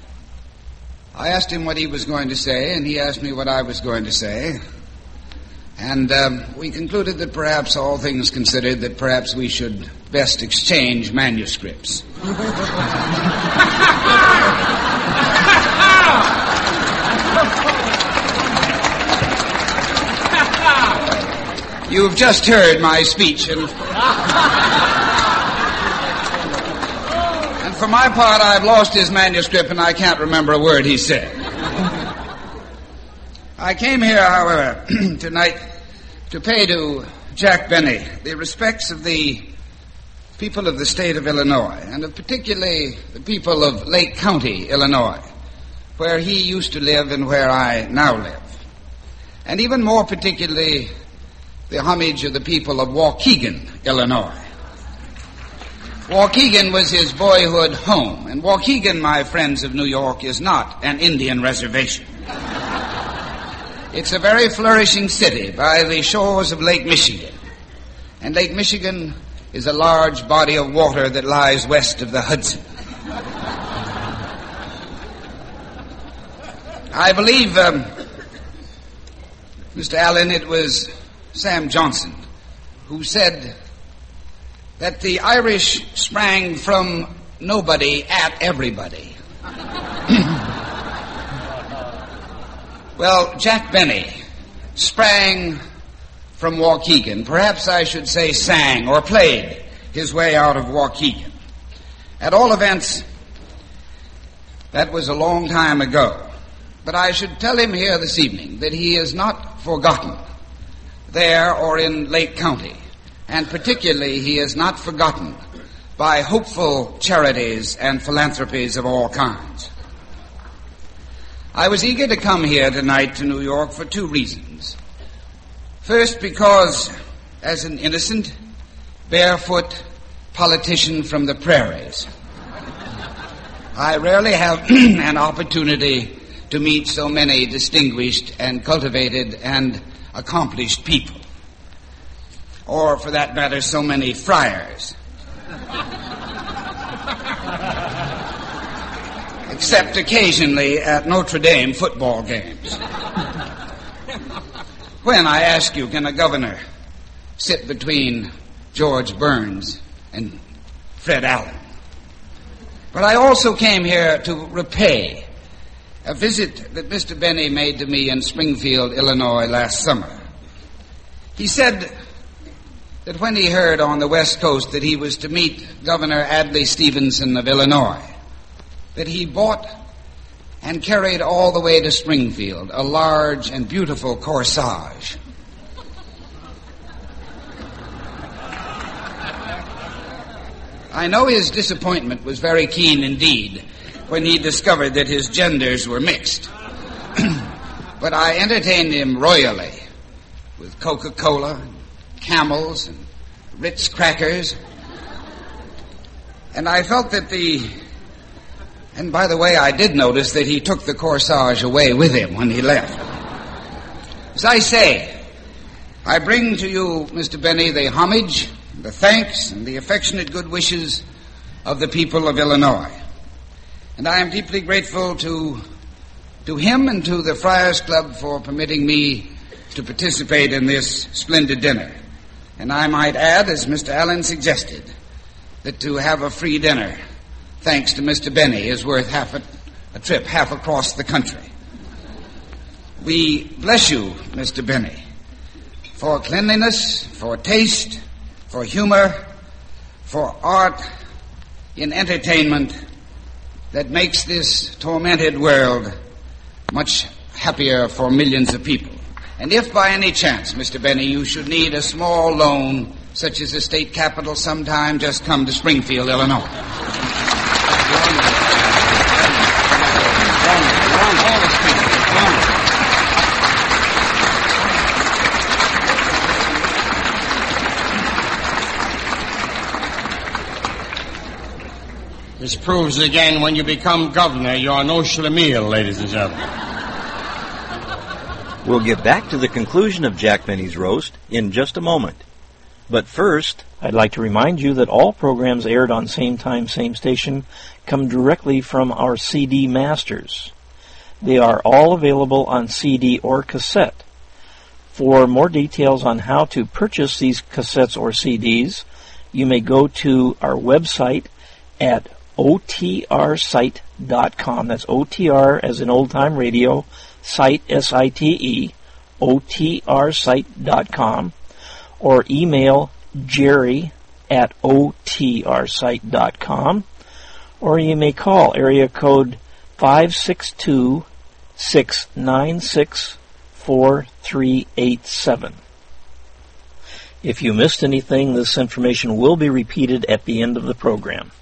A: I asked him what he was going to say, and he asked me what I was going to say.
H: And we concluded that perhaps, all things considered, that perhaps we should best exchange manuscripts. You've just heard my speech, and for my part, I've lost his manuscript and I can't remember a word he said. I came here, however, tonight to pay to Jack Benny the respects of the people of the state of Illinois, and of particularly the people of Lake County, Illinois, where he used to live and where I now live. And even more particularly, the homage of the people of Waukegan, Illinois. Waukegan was his boyhood home, and Waukegan, my friends of New York, is not an Indian reservation. It's a very flourishing city by the shores of Lake Michigan. And Lake Michigan is a large body of water that lies west of the Hudson. I believe, Mr. Allen, it was Sam Johnson who said that the Irish sprang from nobody at everybody. Well, Jack Benny sprang from Waukegan. Perhaps I should say sang or played his way out of Waukegan. At all events, that was a long time ago. But I should tell him here this evening that he is not forgotten there or in Lake County. And particularly, he is not forgotten by hopeful charities and philanthropies of all kinds. I was eager to come here tonight to New York for two reasons. First, because as an innocent, barefoot politician from the prairies, I rarely have an opportunity to meet so many distinguished and cultivated and accomplished people. Or, for that matter, so many friars. Except occasionally at Notre Dame football games. When, I ask you, can a governor sit between George Burns and Fred Allen? But I also came here to repay a visit that Mr. Benny made to me in Springfield, Illinois last summer. He said that when he heard on the West Coast that he was to meet Governor Adlai Stevenson of Illinois, that he bought and carried all the way to Springfield a large and beautiful corsage. I know his disappointment was very keen indeed when he discovered that his genders were mixed. But I entertained him royally with Coca-Cola, and Camels, and Ritz crackers. And I felt that and by the way, I did notice that he took the corsage away with him when he left. As I say, I bring to you, Mr. Benny, the homage, the thanks, and the affectionate good wishes of the people of Illinois. And I am deeply grateful to him and to the Friars Club for permitting me to participate in this splendid dinner. And I might add, as Mr. Allen suggested, that to have a free dinner, thanks to Mr. Benny, is worth half a trip half across the country. We bless you, Mr. Benny, for cleanliness, for taste, for humor, for art in entertainment that makes this tormented world much happier for millions of people. And if by any chance, Mr. Benny, you should need a small loan, such as the state capital sometime, just come to Springfield, Illinois.
D: This proves again, when you become governor, you're no schlemiel, ladies and gentlemen.
I: We'll get back to the conclusion of Jack Benny's roast in just a moment. But first, I'd like to remind you that all programs aired on Same Time, Same Station come directly from our CD masters. They are all available on CD or cassette. For more details on how to purchase these cassettes or CDs, you may go to our website at otrsite.com. That's OTR as in old time radio, site, S-I-T-E, otrsite.com, or email Jerry at otrsite.com, or you may call area code 562-696-4387. If you missed anything, this information will be repeated at the end of the program.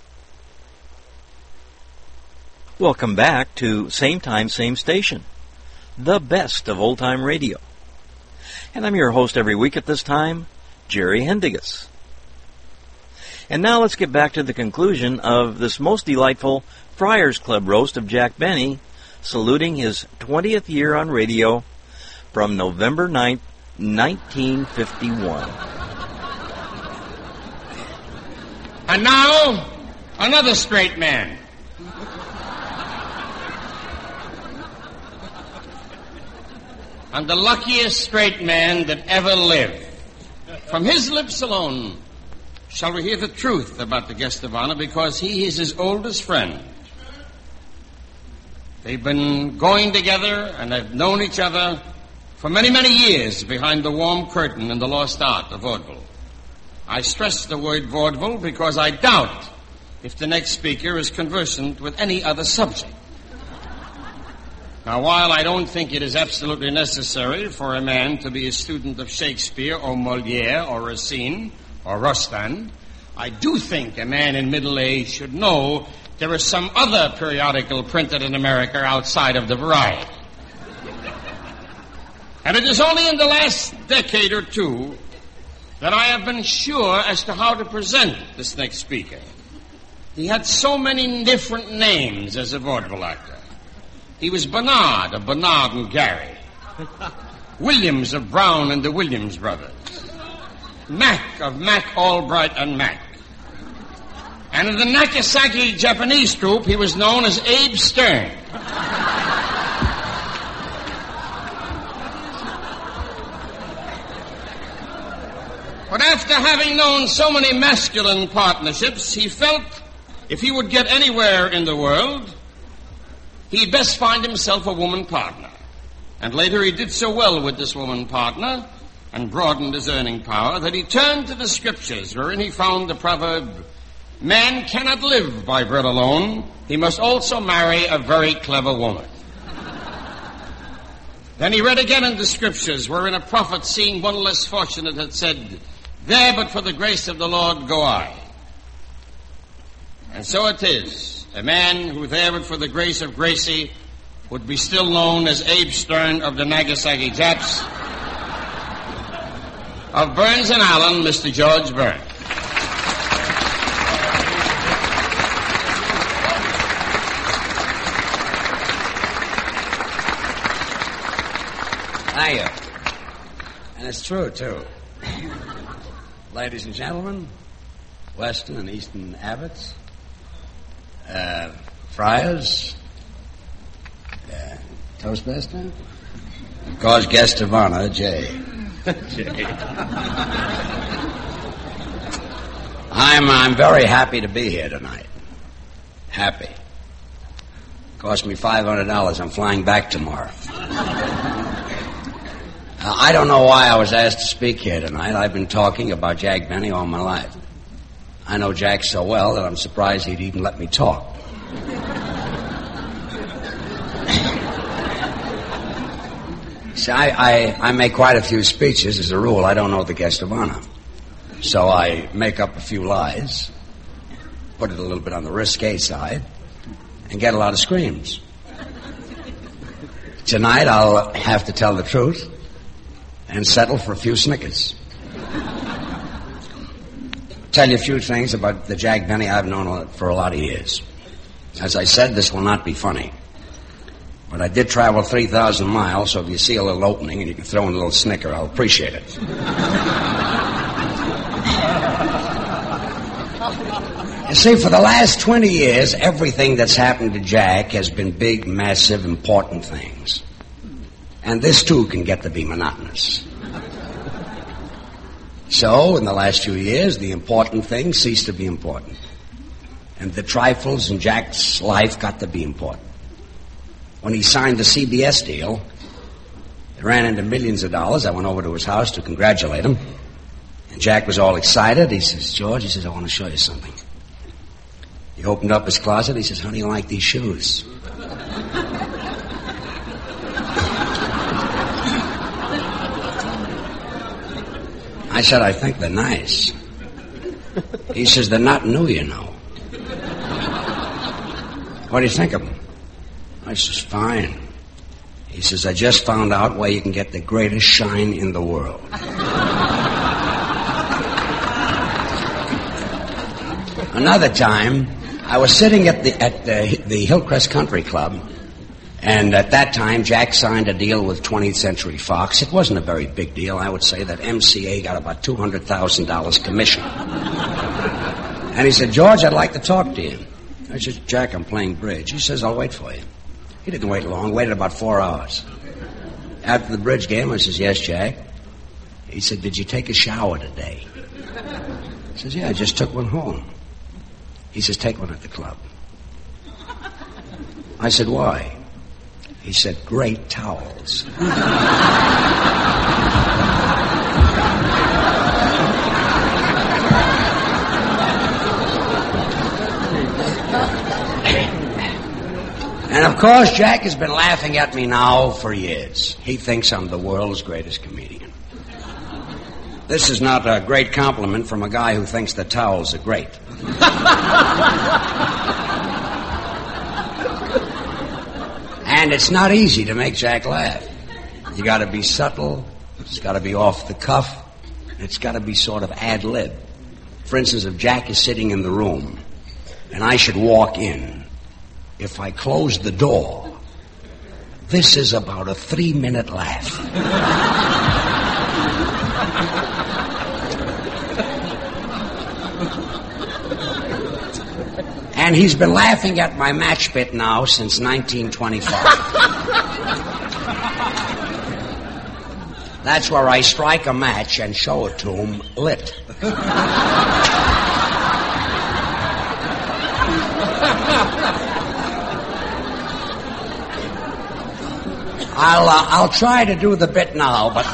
I: Welcome back to Same Time, Same Station, the best of old-time radio. And I'm your host every week at this time, Jerry Hendigas. And now let's get back to the conclusion of this most delightful Friars Club roast of Jack Benny, saluting his 20th year on radio from November 9th, 1951.
D: And now, another straight man. And the luckiest straight man that ever lived. From his lips alone shall we hear the truth about the guest of honor, because he is his oldest friend. They've been going together and have known each other for many, many years behind the warm curtain in the lost art of vaudeville. I stress the word vaudeville because I doubt if the next speaker is conversant with any other subject. Now, while I don't think it is absolutely necessary for a man to be a student of Shakespeare or Molière or Racine or Rostand, I do think a man in middle age should know there is some other periodical printed in America outside of the Variety. And it is only in the last decade or two that I have been sure as to how to present this next speaker. He had so many different names as a vaudeville actor. He was Bernard of Bernard and Gary, Williams of Brown and the Williams Brothers, Mac of Mac Albright and Mac. And in the Nagasaki Japanese troupe, he was known as Abe Stern. But after having known so many masculine partnerships, he felt if he would get anywhere in the world, he'd best find himself a woman partner. And later he did so well with this woman partner and broadened his earning power that he turned to the scriptures, wherein he found the proverb, "Man cannot live by bread alone. He must also marry a very clever woman." Then he read again in the scriptures, wherein a prophet, seeing one less fortunate, had said, "There but for the grace of the Lord go I." And so it is. A man who there but for the grace of Gracie would be still known as Abe Stern of the Nagasaki Japs. Of Burns and Allen, Mr. George Burns.
J: Thank you. And it's true, too. Ladies and gentlemen, Western and Eastern Abbots, Friars, Toastmaster, of course, guest of honor, Jay. I'm very happy to be here tonight. Happy. Cost me $500. I'm flying back tomorrow. I don't know why I was asked to speak here tonight. I've been talking about Jack Benny all my life. I know Jack so well that I'm surprised he'd even let me talk. See, I make quite a few speeches. As a rule, I don't know the guest of honor. So I make up a few lies, put it a little bit on the risque side, and get a lot of screams. Tonight, I'll have to tell the truth and settle for a few snickers. Tell you a few things about the Jack Benny I've known for a lot of years. As I said, this will not be funny. But I did travel 3,000 miles, so if you see a little opening and you can throw in a little snicker, I'll appreciate it. You see, for the last 20 years, everything that's happened to Jack has been big, massive, important things. And this, too, can get to be monotonous. So, in the last few years, the important things ceased to be important. And the trifles in Jack's life got to be important. When he signed the CBS deal, it ran into millions of dollars. I went over to his house to congratulate him. And Jack was all excited. He says, George, he says, I want to show you something. He opened up his closet. He says, how do you like these shoes? I said, I think they're nice. He says, they're not new, you know. What do you think of them? I says, fine. He says, I just found out where you can get the greatest shine in the world. Another time, I was sitting at the Hillcrest Country Club, and at that time, Jack signed a deal with 20th Century Fox. It wasn't a very big deal. I would say that MCA got about $200,000 commission. And he said, George, I'd like to talk to you. I said, Jack, I'm playing bridge. He says, I'll wait for you. He didn't wait long, waited about 4 hours. After the bridge game, I says, yes, Jack. He said, did you take a shower today? I says, yeah, I just took one home. He says, take one at the club. I said, why? He said, great towels. And of course, Jack has been laughing at me now for years. He thinks I'm the world's greatest comedian. This is not a great compliment from a guy who thinks the towels are great. And it's not easy to make Jack laugh. You got to be subtle. It's got to be off the cuff. It's got to be sort of ad lib. For instance, if Jack is sitting in the room and I should walk in, if I close the door, this is about a 3-minute laugh. And he's been laughing at my match bit now since 1925. That's where I strike a match and show it to him lit. I'll try to do the bit now, but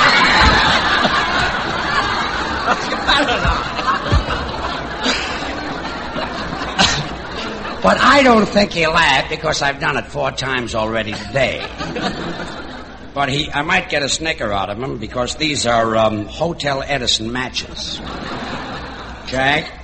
J: but I don't think he'll laugh because I've done it 4 times already today. But I might get a snicker out of him because these are Hotel Edison matches. Jack?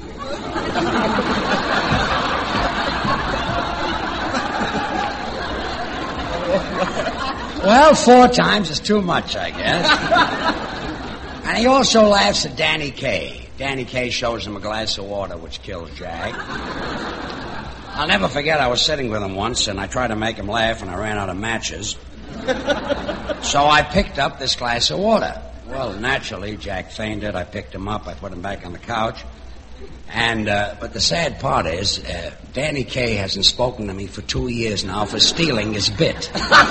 J: Well, 4 times is too much, I guess. And he also laughs at Danny Kaye. Danny Kaye shows him a glass of water, which kills Jack. I'll never forget, I was sitting with him once, and I tried to make him laugh, and I ran out of matches. So I picked up this glass of water. Well, naturally, Jack fainted. I picked him up. I put him back on the couch. And but the sad part is, Danny Kaye hasn't spoken to me for 2 years now for stealing his bit.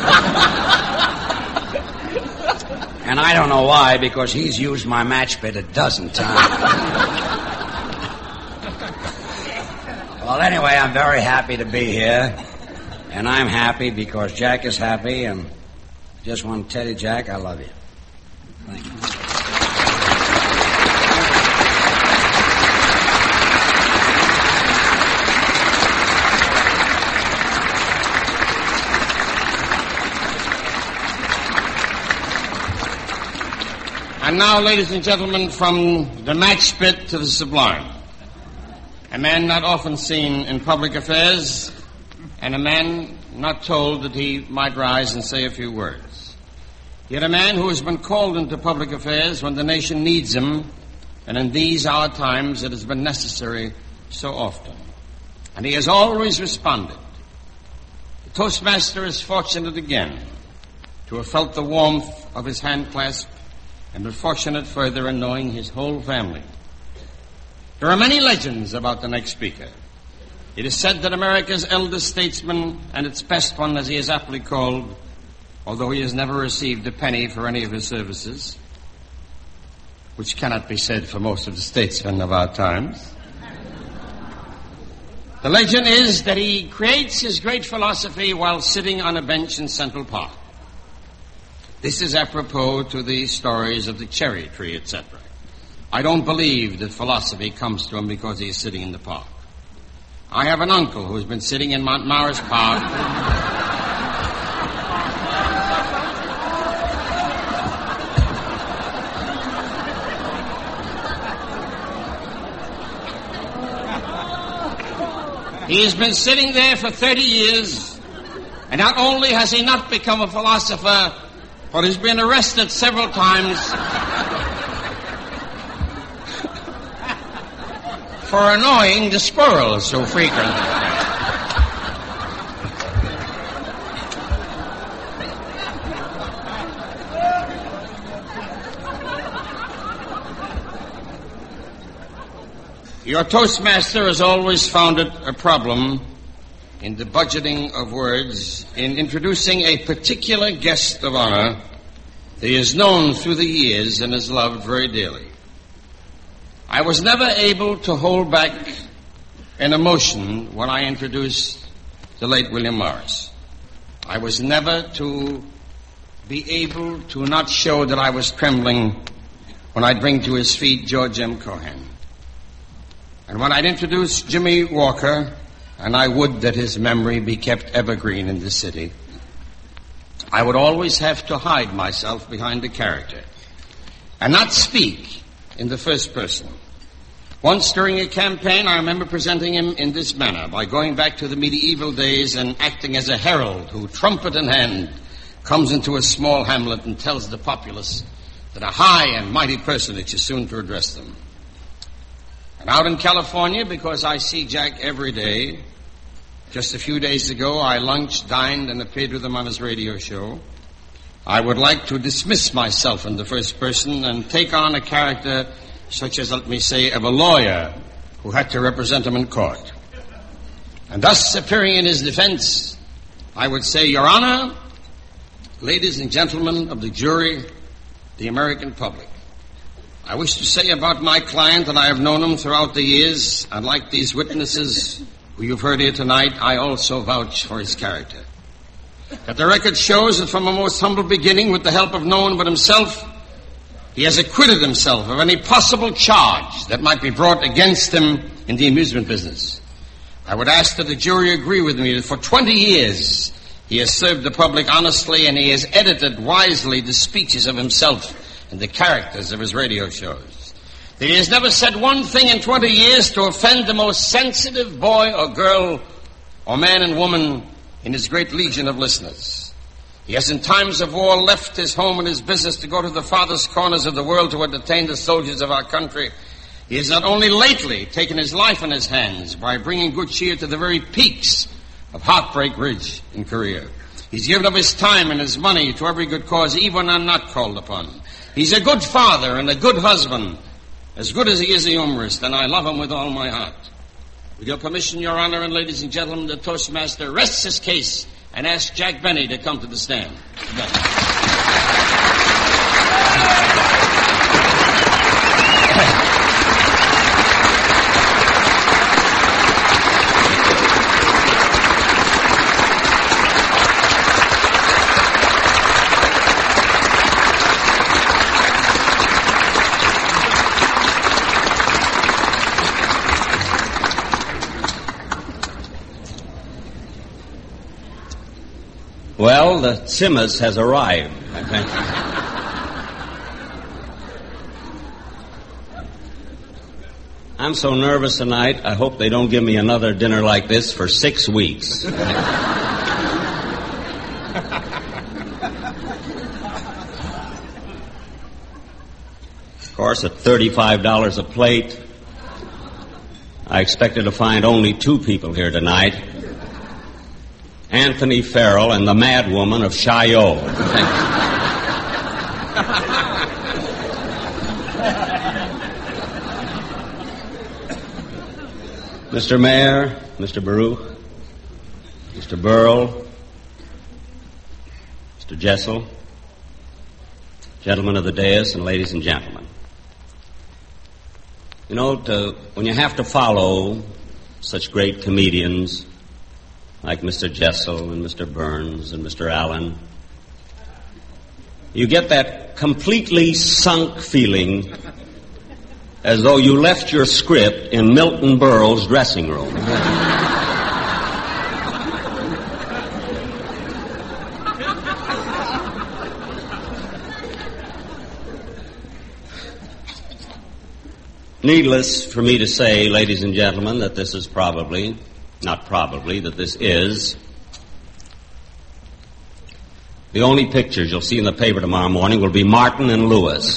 J: And I don't know why, because he's used my match bit a dozen times. Well, anyway, I'm very happy to be here. And I'm happy because Jack is happy. And I just want to tell you, Jack, I love you. Thank you.
D: And now, ladies and gentlemen, from the match bit to the sublime. A man not often seen in public affairs, and a man not told that he might rise and say a few words. Yet a man who has been called into public affairs when the nation needs him, and in these our times it has been necessary so often. And he has always responded. The Toastmaster is fortunate again to have felt the warmth of his hand clasp, and been fortunate further in knowing his whole family. There are many legends about the next speaker. It is said that America's eldest statesman, and its best one, as he is aptly called, although he has never received a penny for any of his services, which cannot be said for most of the statesmen of our times. The legend is that he creates his great philosophy while sitting on a bench in Central Park. This is apropos to the stories of the cherry tree, etc. I don't believe that philosophy comes to him because he is sitting in the park. I have an uncle who has been sitting in Montmaris Park. He has been sitting there for 30 years, and not only has he not become a philosopher, but he's been arrested several times for annoying the squirrels so frequently. Your Toastmaster has always found it a problem in the budgeting of words, in introducing a particular guest of honor that he has known through the years and has loved very dearly. I was never able to hold back an emotion when I introduced the late William Morris. I was never to be able to not show that I was trembling when I'd bring to his feet George M. Cohan. And when I'd introduce Jimmy Walker, and I would that his memory be kept evergreen in this city, I would always have to hide myself behind a character and not speak in the first person. Once during a campaign, I remember presenting him in this manner, by going back to the medieval days and acting as a herald who, trumpet in hand, comes into a small hamlet and tells the populace that a high and mighty personage is soon to address them. And out in California, because I see Jack every day, just a few days ago I lunched, dined, and appeared with him on his radio show. I would like to dismiss myself in the first person and take on a character such as, let me say, of a lawyer who had to represent him in court. And thus, appearing in his defense, I would say, Your Honor, ladies and gentlemen of the jury, the American public, I wish to say about my client that I have known him throughout the years, and like these witnesses who you've heard here tonight, I also vouch for his character. That the record shows that from a most humble beginning, with the help of no one but himself, he has acquitted himself of any possible charge that might be brought against him in the amusement business. I would ask that the jury agree with me that for 20 years he has served the public honestly, and he has edited wisely the speeches of himself and the characters of his radio shows. That he has never said one thing in 20 years to offend the most sensitive boy or girl or man and woman in his great legion of listeners. He has in times of war left his home and his business to go to the farthest corners of the world to entertain the soldiers of our country. He has not only lately taken his life in his hands by bringing good cheer to the very peaks of Heartbreak Ridge in Korea. He's given up his time and his money to every good cause, even when not called upon. He's a good father and a good husband, as good as he is a humorist, and I love him with all my heart. With your permission, Your Honor, and ladies and gentlemen, the Toastmaster rests his case and asks Jack Benny to come to the stand.
K: Well, the Simmers has arrived, I think. I'm so nervous tonight, I hope they don't give me another dinner like this for 6 weeks. Of course, at $35 a plate, I expected to find only 2 people here tonight. Anthony Farrell and the Mad Woman of Chaillot. Mr. Mayor, Mr. Baruch, Mr. Burl, Mr. Mr. Jessel, gentlemen of the dais, and ladies and gentlemen. You know, when you have to follow such great comedians like Mr. Jessel and Mr. Burns and Mr. Allen, you get that completely sunk feeling as though you left your script in Milton Berle's dressing room. Needless for me to say, ladies and gentlemen, that this is that this is the only pictures you'll see in the paper tomorrow morning will be Martin and Lewis.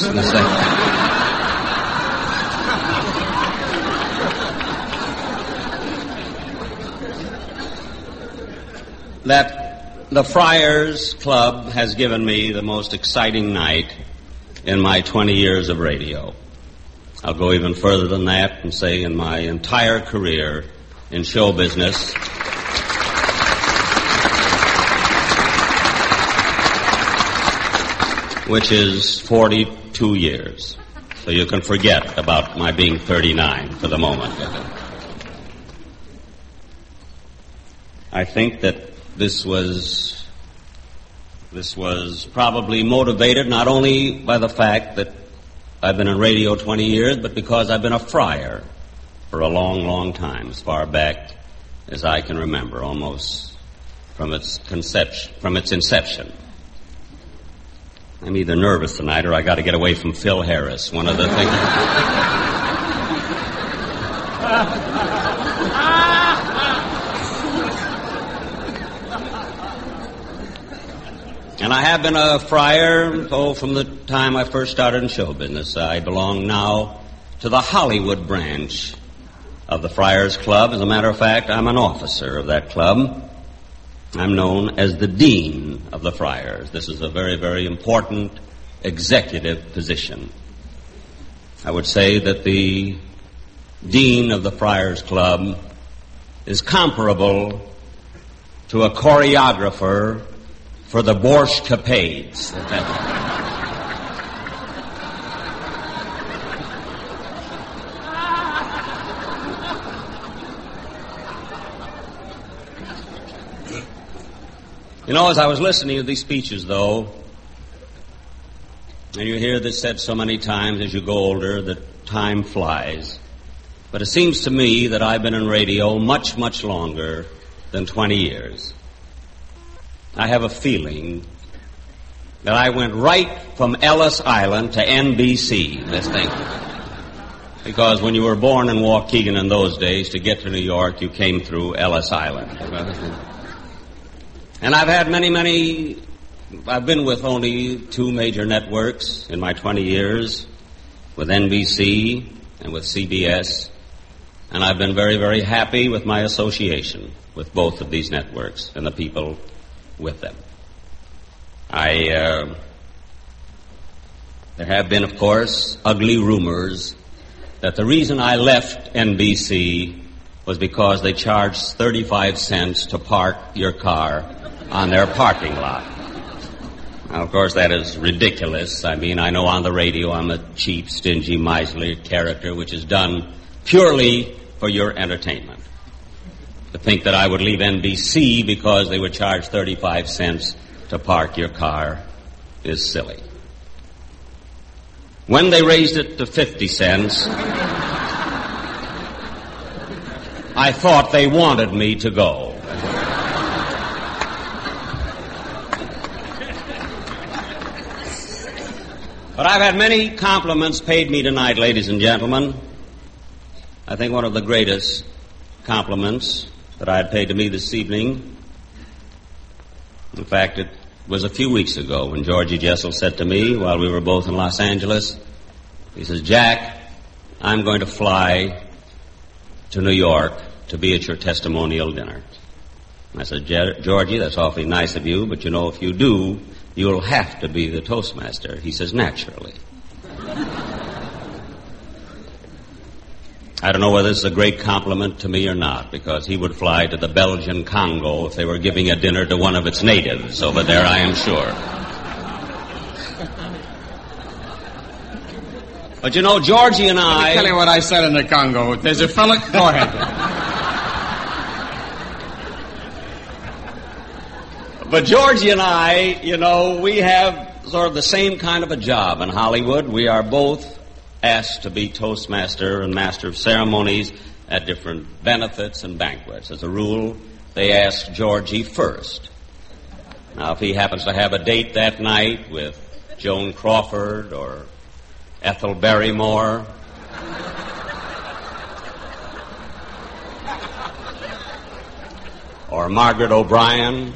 K: That the Friars Club has given me the most exciting night in my 20 years of radio. I'll go even further than that and say in my entire career in show business, which is 42 years. So you can forget about my being 39 for the moment. I think that this was probably motivated not only by the fact that I've been in radio 20 years, but because I've been a friar for a long, long time, as far back as I can remember, almost from its inception. I'm either nervous tonight or I got to get away from Phil Harris, one of the things. And I have been a friar, from the time I first started in show business. I belong now to the Hollywood branch of the Friars Club. As a matter of fact, I'm an officer of that club. I'm known as the Dean of the Friars. This is a very, very important executive position. I would say that the Dean of the Friars Club is comparable to a choreographer for the Borscht Capades. You know, as I was listening to these speeches, though, and you hear this said so many times as you go older that time flies, but it seems to me that I've been in radio much, much longer than 20 years. I have a feeling that I went right from Ellis Island to NBC, this thing. Because when you were born in Waukegan in those days, to get to New York, you came through Ellis Island. And I've had I've been with only 2 major networks in my 20 years, with NBC and with CBS, and I've been very, very happy with my association with both of these networks and the people with them. There have been, of course, ugly rumors that the reason I left NBC was because they charged 35 cents to park your car on their parking lot. Now, of course, that is ridiculous. I mean, I know on the radio I'm a cheap, stingy, miserly character, which is done purely for your entertainment. To think that I would leave NBC because they would charge 35 cents to park your car is silly. When they raised it to 50 cents, I thought they wanted me to go. But I've had many compliments paid me tonight, ladies and gentlemen. I think one of the greatest compliments that I had paid to me this evening, in fact, it was a few weeks ago when Georgie Jessel said to me while we were both in Los Angeles, he says, "Jack, I'm going to fly to New York to be at your testimonial dinner." And I said, "Georgie, that's awfully nice of you, but you know, if you do, you'll have to be the Toastmaster." He says, "Naturally." I don't know whether this is a great compliment to me or not, because he would fly to the Belgian Congo if they were giving a dinner to one of its natives over there, I am sure. But you know, Georgie and
D: Let me tell you what I said in the Congo. There's a fella... Go ahead.
K: But Georgie and I, you know, we have sort of the same kind of a job in Hollywood. We are both asked to be Toastmaster and Master of Ceremonies at different benefits and banquets. As a rule, they ask Georgie first. Now, if he happens to have a date that night with Joan Crawford or Ethel Barrymore, or Margaret O'Brien,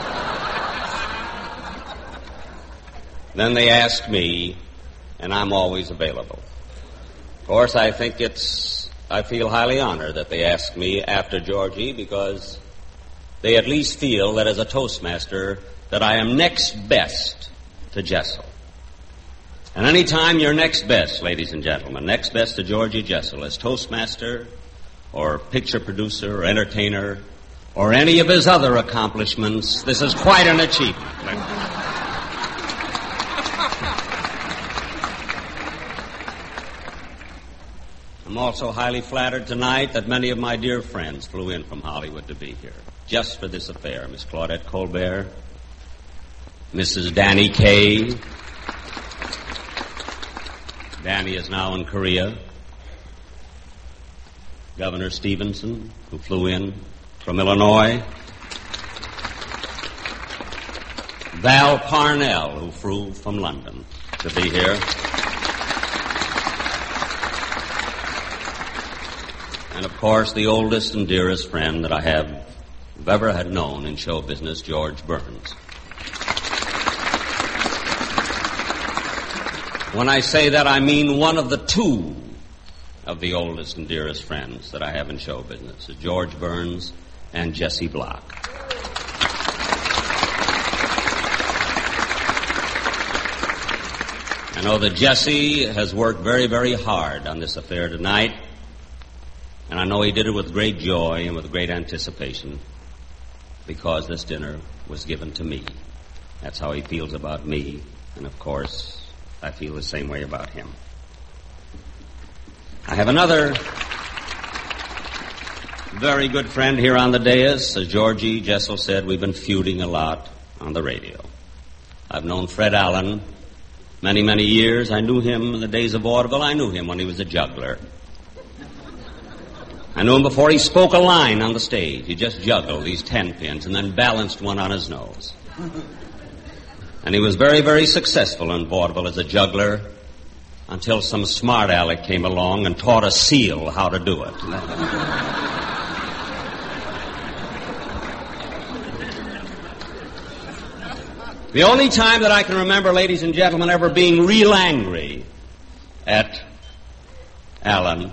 K: then they ask me, and I'm always available. Of course, I feel highly honored that they ask me after Georgie, because they at least feel that as a Toastmaster that I am next best to Jessel. And any time you're next best, ladies and gentlemen, next best to Georgie Jessel as Toastmaster or picture producer or entertainer or any of his other accomplishments, this is quite an achievement. I'm also highly flattered tonight that many of my dear friends flew in from Hollywood to be here, just for this affair. Miss Claudette Colbert, Mrs. Danny Kaye. Danny is now in Korea. Governor Stevenson, who flew in from Illinois. Val Parnell, who flew from London to be here. And, of course, the oldest and dearest friend that I have ever had known in show business, George Burns. When I say that, I mean one of the two of the oldest and dearest friends that I have in show business, is George Burns and Jesse Block. I know that Jesse has worked very, very hard on this affair tonight. And I know he did it with great joy and with great anticipation, because this dinner was given to me. That's how he feels about me. And, of course, I feel the same way about him. I have another very good friend here on the dais. As Georgie Jessel said, we've been feuding a lot on the radio. I've known Fred Allen many, many years. I knew him in the days of vaudeville. I knew him when he was a juggler. I knew him before he spoke a line on the stage. He just juggled these 10 pins and then balanced one on his nose. And he was very, very successful in vaudeville as a juggler until some smart aleck came along and taught a seal how to do it. The only time that I can remember, ladies and gentlemen, ever being real angry at Allen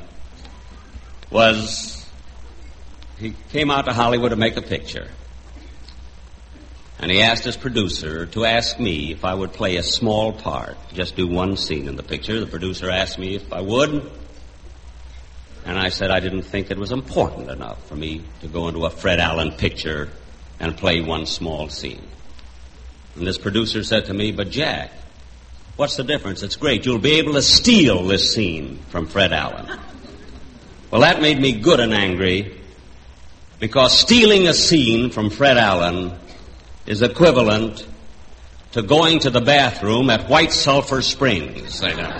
K: was he came out to Hollywood to make a picture. And he asked his producer to ask me if I would play a small part, just do one scene in the picture. The producer asked me if I would. And I said I didn't think it was important enough for me to go into a Fred Allen picture and play one small scene. And this producer said to me, "But Jack, what's the difference? It's great. You'll be able to steal this scene from Fred Allen." Well, that made me good and angry, because stealing a scene from Fred Allen is equivalent to going to the bathroom at White Sulphur Springs. I know.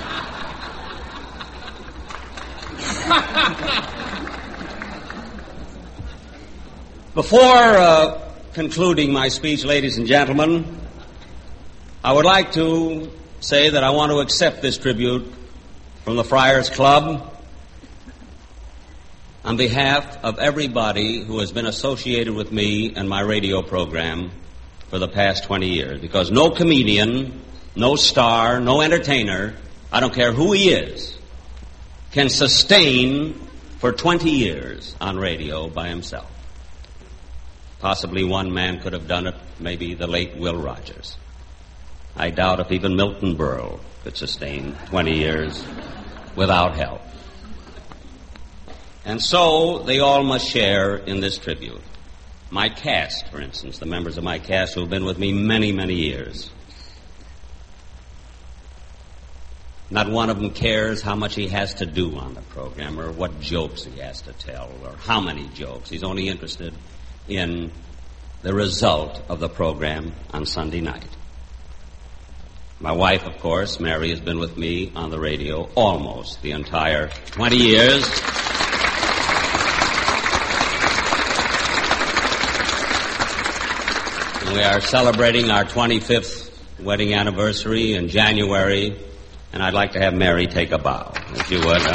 K: Before concluding my speech, ladies and gentlemen, I would like to say that I want to accept this tribute from the Friars Club on behalf of everybody who has been associated with me and my radio program for the past 20 years. Because no comedian, no star, no entertainer, I don't care who he is, can sustain for 20 years on radio by himself. Possibly one man could have done it, maybe the late Will Rogers. I doubt if even Milton Berle could sustain 20 years without help. And so they all must share in this tribute. My cast, for instance, the members of my cast who have been with me many, many years. Not one of them cares how much he has to do on the program or what jokes he has to tell or how many jokes. He's only interested in the result of the program on Sunday night. My wife, of course, Mary, has been with me on the radio almost the entire 20 years. And we are celebrating our 25th wedding anniversary in January, and I'd like to have Mary take a bow, if you would.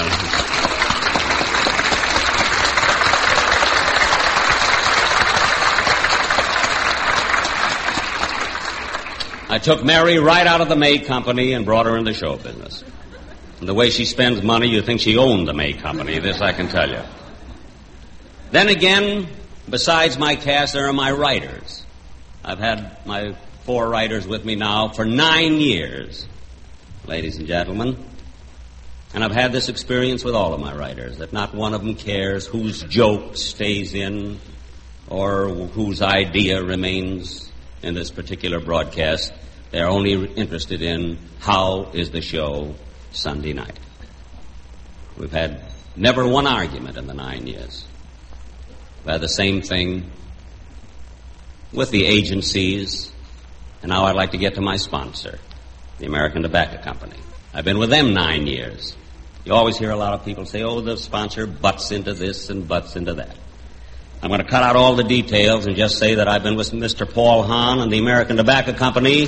K: I took Mary right out of the May Company and brought her into show business. And the way she spends money, you'd think she owned the May Company. This I can tell you. Then again, besides my cast, there are my writers. I've had my 4 writers with me now for 9 years, ladies and gentlemen. And I've had this experience with all of my writers, that not one of them cares whose joke stays in or whose idea remains in this particular broadcast. They're only interested in how is the show Sunday night. We've had never one argument in the 9 years. We've had the same thing with the agencies, and now I'd like to get to my sponsor, the American Tobacco Company. I've been with them 9 years. You always hear a lot of people say, oh, the sponsor butts into this and butts into that. I'm going to cut out all the details and just say that I've been with Mr. Paul Hahn and the American Tobacco Company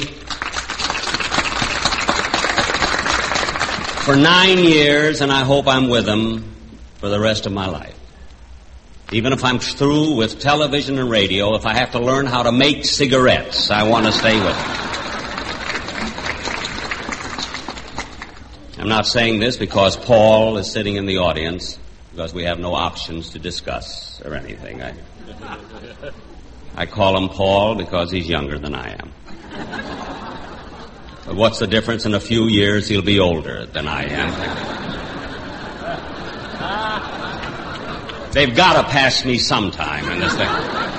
K: for 9 years, and I hope I'm with them for the rest of my life. Even if I'm through with television and radio, if I have to learn how to make cigarettes, I want to stay with them. I'm not saying this because Paul is sitting in the audience, because we have no options to discuss or anything. I call him Paul because he's younger than I am. But what's the difference? In a few years, he'll be older than I am. They've got to pass me sometime in this thing.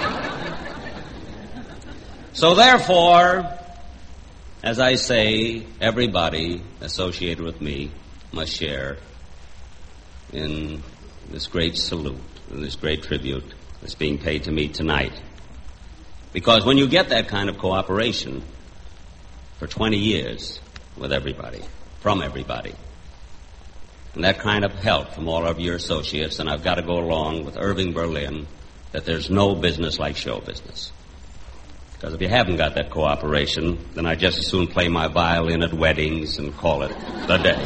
K: So therefore, as I say, everybody associated with me must share in this great salute, and this great tribute that's being paid to me tonight. Because when you get that kind of cooperation for 20 years with everybody, from everybody, and that kind of help from all of your associates, and I've got to go along with Irving Berlin, that there's no business like show business. Because if you haven't got that cooperation, then I just as soon play my violin at weddings and call it the day.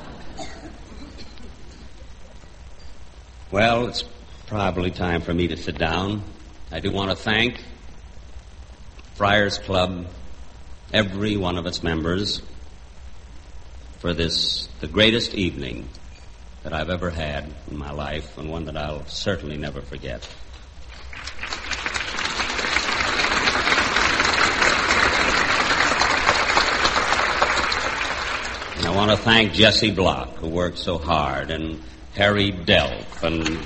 K: Well, it's probably time for me to sit down. I do want to thank Friars Club, every one of its members, for this, the greatest evening that I've ever had in my life, and one that I'll certainly never forget. And I want to thank Jesse Block, who worked so hard, and Harry Delp,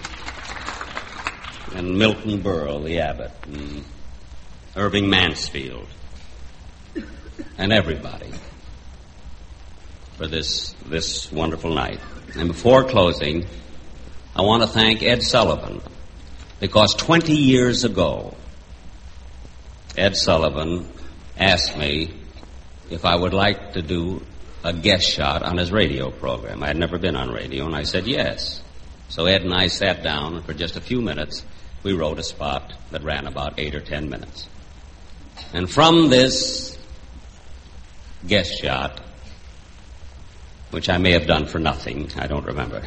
K: and Milton Berle, the abbot, and Irving Mansfield, and everybody for this wonderful night. And before closing, I want to thank Ed Sullivan, because 20 years ago, Ed Sullivan asked me if I would like to do a guest shot on his radio program. I had never been on radio, and I said yes. So Ed and I sat down, and for just a few minutes, we wrote a spot that ran about 8 or 10 minutes. And from this guest shot, which I may have done for nothing, I don't remember.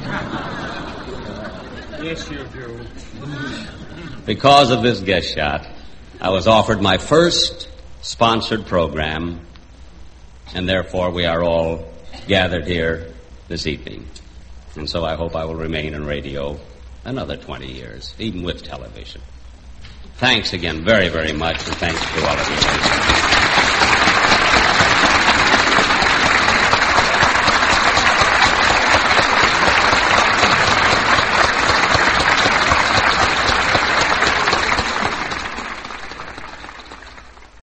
D: Yes, you do.
K: Because of this guest shot, I was offered my first sponsored program, and therefore we are all gathered here this evening. And so I hope I will remain in radio another 20 years, even with television. Thanks again very, very much, and thanks to all of you.